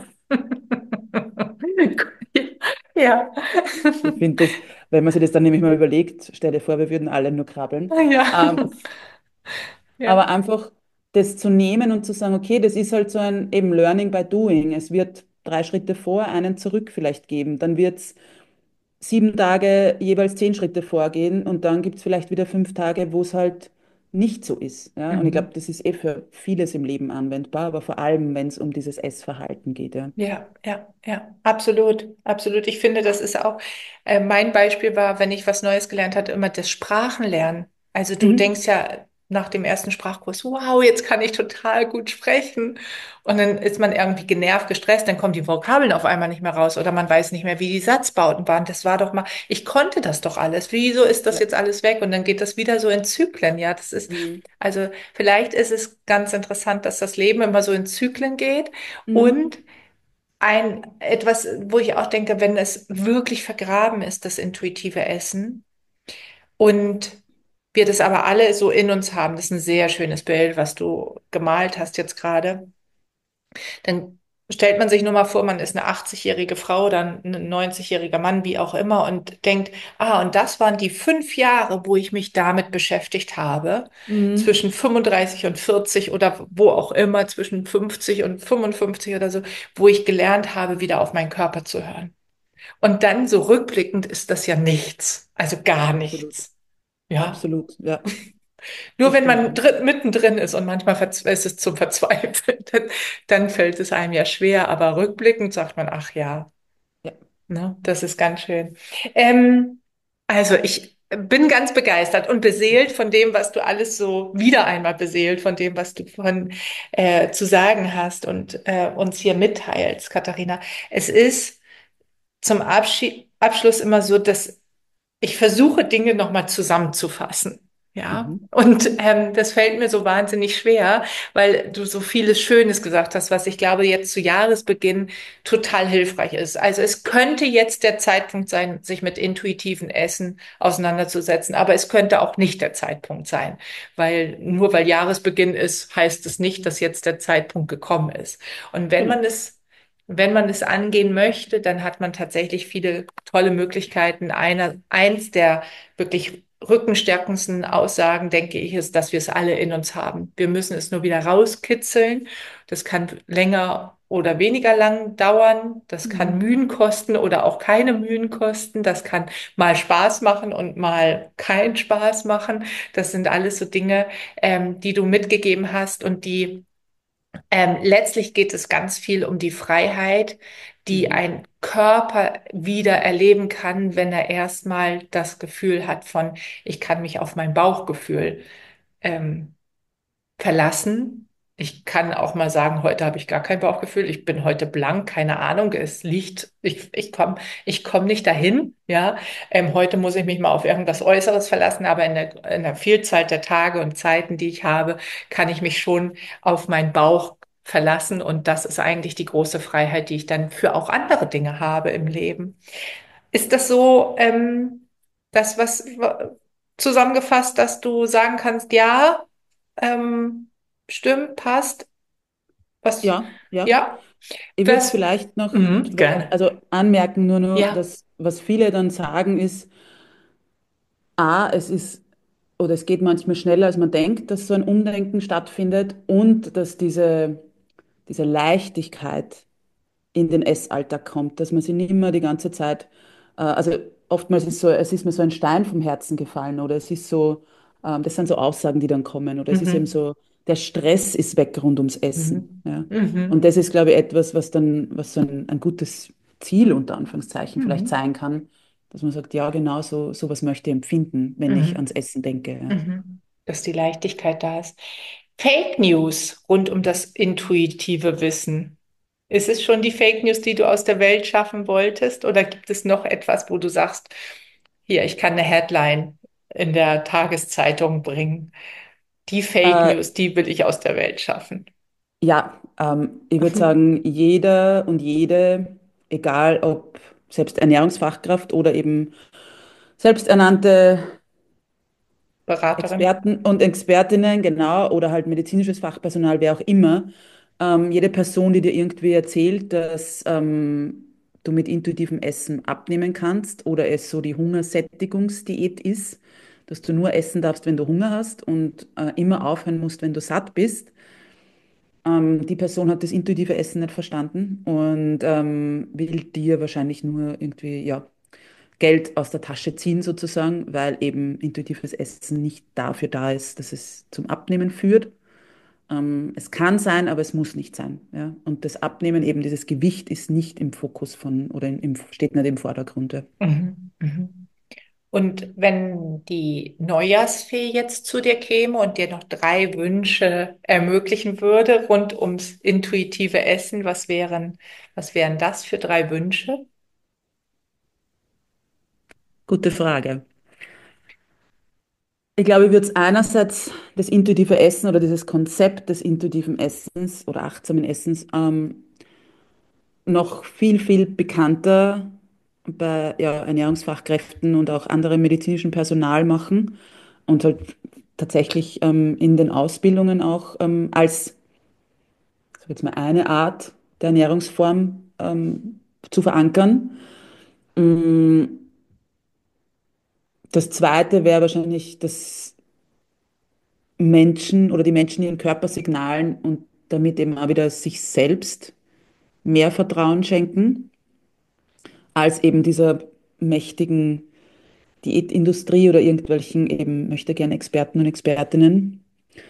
Ja. ich finde das, wenn man sich das dann nämlich mal überlegt, stell dir vor, wir würden alle nur krabbeln. Ja. Ähm, Ja. aber einfach. das zu nehmen und zu sagen, okay, das ist halt so ein eben Learning by Doing. Es wird 3 Schritte vor, einen zurück vielleicht geben. Dann wird es 7 Tage jeweils 10 Schritte vorgehen und dann gibt es vielleicht wieder 5 Tage, wo es halt nicht so ist. Ja? Und ich glaube, Mhm. das ist eh für vieles im Leben anwendbar, aber vor allem, wenn es um dieses Essverhalten geht. Ja. Ja, ja, ja, absolut, absolut. Ich finde, das ist auch, mein Beispiel war, wenn ich was Neues gelernt hatte, immer das Sprachenlernen. Also du Mhm. denkst ja nach dem ersten Sprachkurs, wow, jetzt kann ich total gut sprechen. Und dann ist man irgendwie genervt, gestresst, dann kommen die Vokabeln auf einmal nicht mehr raus oder man weiß nicht mehr, wie die Satzbauten waren. Das war doch mal, ich konnte das doch alles. Wieso ist das Ja. jetzt alles weg? Und dann geht das wieder so in Zyklen. Ja, das ist, Mhm. also vielleicht ist es ganz interessant, dass das Leben immer so in Zyklen geht. Mhm. Und etwas, wo ich auch denke, wenn es wirklich vergraben ist, das intuitive Essen, und wir das aber alle so in uns haben, das ist ein sehr schönes Bild, was du gemalt hast jetzt gerade, dann stellt man sich nur mal vor, man ist eine 80-jährige Frau oder ein 90-jähriger Mann, wie auch immer, und denkt, ah, und das waren die 5 Jahre, wo ich mich damit beschäftigt habe, Mhm. zwischen 35 und 40 oder wo auch immer, zwischen 50 und 55 oder so, wo ich gelernt habe, wieder auf meinen Körper zu hören. Und dann so rückblickend ist das ja nichts, also gar Absolut. nichts. Ja, Absolut. Ja, nur das wenn stimmt. man mittendrin ist und manchmal ist es zum Verzweifeln, dann fällt es einem ja schwer. Aber rückblickend sagt man, ach ja, Ja. ne, das ist ganz schön. Ähm, also ich bin ganz begeistert und beseelt von dem, was du alles so wieder einmal beseelt von dem, was du von zu sagen hast und uns hier mitteilst, Katharina. Es ist zum Abschluss immer so, dass ich versuche, Dinge nochmal zusammenzufassen. Ja, Mhm. und das fällt mir so wahnsinnig schwer, weil du so vieles Schönes gesagt hast, was ich glaube jetzt zu Jahresbeginn total hilfreich ist. Also es könnte jetzt der Zeitpunkt sein, sich mit intuitiven Essen auseinanderzusetzen, aber es könnte auch nicht der Zeitpunkt sein, weil nur weil Jahresbeginn ist, heißt es nicht, dass jetzt der Zeitpunkt gekommen ist. Und Genau. wenn man es angehen möchte, dann hat man tatsächlich viele tolle Möglichkeiten. Eins der wirklich rückenstärkendsten Aussagen, denke ich, ist, dass wir es alle in uns haben. Wir müssen es nur wieder rauskitzeln. Das kann länger oder weniger lang dauern. Das kann Mhm. Mühen kosten oder auch keine Mühen kosten. Das kann mal Spaß machen und mal keinen Spaß machen. Das sind alles so Dinge, die du mitgegeben hast und die letztlich geht es ganz viel um die Freiheit, die Mhm. ein Körper wieder erleben kann, wenn er erstmal das Gefühl hat von, ich kann mich auf mein Bauchgefühl ähm, verlassen. Ich kann auch mal sagen, heute habe ich gar kein Bauchgefühl. Ich bin heute blank, keine Ahnung. Es liegt, ich komm nicht dahin. Ja, heute muss ich mich mal auf irgendwas Äußeres verlassen, aber in der Vielzahl der Tage und Zeiten, die ich habe, kann ich mich schon auf meinen Bauch verlassen. Und das ist eigentlich die große Freiheit, die ich dann für auch andere Dinge habe im Leben. Ist das so, das, was zusammengefasst, dass du sagen kannst, ja, ähm, stimmt, passt, was, Ja, ja. ja, Ich würde was, vielleicht noch gerne. also anmerken, nur, Ja, dass was viele dann sagen, ist, es ist oder es geht manchmal schneller, als man denkt, dass so ein Umdenken stattfindet und dass diese Leichtigkeit in den Essalltag kommt, dass man sich nicht mehr die ganze Zeit, also oftmals ist so, es ist mir so ein Stein vom Herzen gefallen oder es ist so, das sind so Aussagen, die dann kommen oder es ist eben mhm. so, der Stress ist weg rund ums Essen. Mhm. Ja. Und Mhm. das ist, glaube ich, etwas, was so ein gutes Ziel unter Anführungszeichen vielleicht Mhm. sein kann, dass man sagt, ja, genau so, sowas möchte ich empfinden, wenn ich ans Mhm. Essen denke. Ja. Mhm. Dass die Leichtigkeit da ist. Fake News rund um das intuitive Wissen. Ist es schon die Fake News, die du aus der Welt schaffen wolltest? Oder gibt es noch etwas, wo du sagst, hier, ich kann eine Headline in der Tageszeitung bringen? Die Fake Äh, News, die will ich aus der Welt schaffen. Ja, ich würde sagen, jeder und jede, egal ob selbst Ernährungsfachkraft oder eben selbsternannte Beraterin. Experten und Expertinnen, genau, oder halt medizinisches Fachpersonal, wer auch immer, jede Person, die dir irgendwie erzählt, dass du mit intuitivem Essen abnehmen kannst oder es so die Hungersättigungsdiät ist, dass du nur essen darfst, wenn du Hunger hast und immer aufhören musst, wenn du satt bist. Die Person hat das intuitive Essen nicht verstanden und will dir wahrscheinlich nur irgendwie, ja, Geld aus der Tasche ziehen sozusagen, weil eben intuitives Essen nicht dafür da ist, dass es zum Abnehmen führt. Es kann sein, aber es muss nicht sein. Ja? Und das Abnehmen, eben dieses Gewicht, ist nicht im Fokus von oder steht nicht im Vordergrund. Ja. Mhm. Mhm. Und wenn die Neujahrsfee jetzt zu dir käme und dir noch drei Wünsche ermöglichen würde rund ums intuitive Essen, was wären das für drei Wünsche? Gute Frage. Ich glaube, ich würde es einerseits das intuitive Essen oder dieses Konzept des intuitiven Essens oder achtsamen Essens noch viel, viel bekannter bei ja, Ernährungsfachkräften und auch anderem medizinischen Personal machen und halt tatsächlich in den Ausbildungen auch als, sag jetzt mal, eine Art der Ernährungsform zu verankern. Mm, Das zweite wäre wahrscheinlich, dass Menschen oder die Menschen ihren Körpersignalen und damit eben auch wieder sich selbst mehr Vertrauen schenken, als eben dieser mächtigen Diätindustrie oder irgendwelchen eben möchte gern Experten und Expertinnen.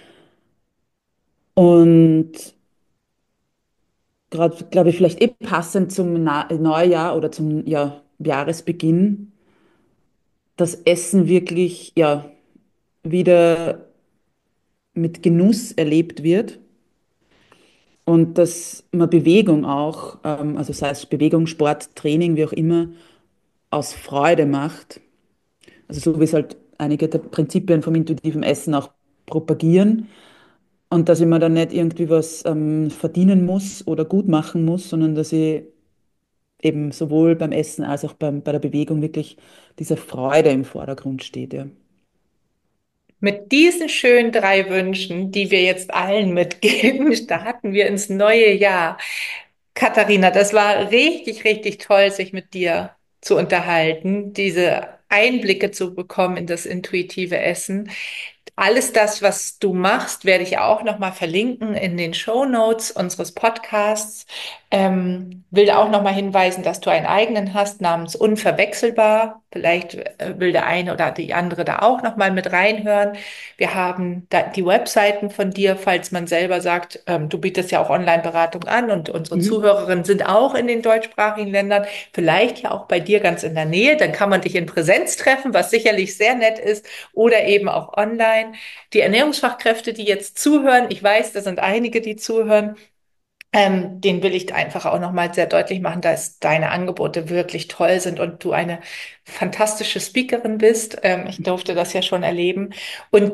Und gerade, glaube ich, vielleicht passend zum Neujahr oder zum ja, Jahresbeginn, dass Essen wirklich ja wieder mit Genuss erlebt wird und dass man Bewegung auch, also sei es Bewegung, Sport, Training, wie auch immer, aus Freude macht. Also so wie es halt einige der Prinzipien vom intuitiven Essen auch propagieren. Und dass ich mir dann nicht irgendwie was verdienen muss oder gut machen muss, sondern dass ich eben sowohl beim Essen als auch bei der Bewegung wirklich diese Freude im Vordergrund steht. Ja. Mit diesen schönen drei Wünschen, die wir jetzt allen mitgeben, starten wir ins neue Jahr. Katharina, das war richtig, richtig toll, sich mit dir zu unterhalten, diese Einblicke zu bekommen in das intuitive Essen. Alles das, was du machst, werde ich auch nochmal verlinken in den Shownotes unseres Podcasts. Will da auch nochmal hinweisen, dass du einen eigenen hast namens Unverwechselbar. Vielleicht will der eine oder die andere da auch nochmal mit reinhören. Wir haben da die Webseiten von dir, falls man selber sagt, du bietest ja auch Online-Beratung an und unsere Mhm. Zuhörerinnen sind auch in den deutschsprachigen Ländern, vielleicht ja auch bei dir ganz in der Nähe. Dann kann man dich in Präsenz treffen, was sicherlich sehr nett ist, oder eben auch online. Die Ernährungsfachkräfte, die jetzt zuhören, ich weiß, da sind einige, die zuhören, den will ich einfach auch nochmal sehr deutlich machen, dass deine Angebote wirklich toll sind und du eine fantastische Speakerin bist. Ich durfte das ja schon erleben. Und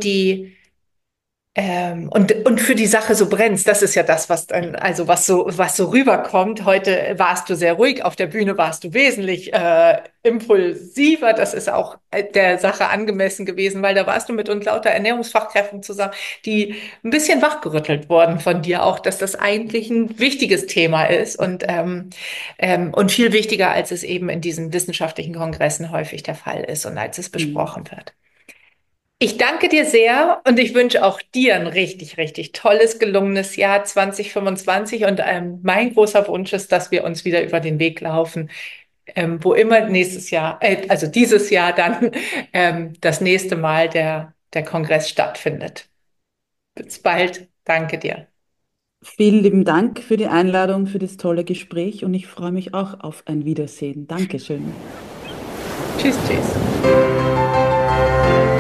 und für die Sache so brennst, das ist ja das, was dann, also was so rüberkommt. Heute warst du sehr ruhig, auf der Bühne warst du wesentlich impulsiver. Das ist auch der Sache angemessen gewesen, weil da warst du mit uns lauter Ernährungsfachkräften zusammen, die ein bisschen wachgerüttelt wurden von dir auch, dass das eigentlich ein wichtiges Thema ist und viel wichtiger, als es eben in diesen wissenschaftlichen Kongressen häufig der Fall ist und als es Mhm. besprochen wird. Ich danke dir sehr und ich wünsche auch dir ein richtig, richtig tolles, gelungenes Jahr 2025. Und mein großer Wunsch ist, dass wir uns wieder über den Weg laufen, wo immer nächstes Jahr, also dieses Jahr dann das nächste Mal der Kongress stattfindet. Bis bald. Danke dir. Vielen lieben Dank für die Einladung, für das tolle Gespräch und ich freue mich auch auf ein Wiedersehen. Dankeschön. Tschüss, tschüss.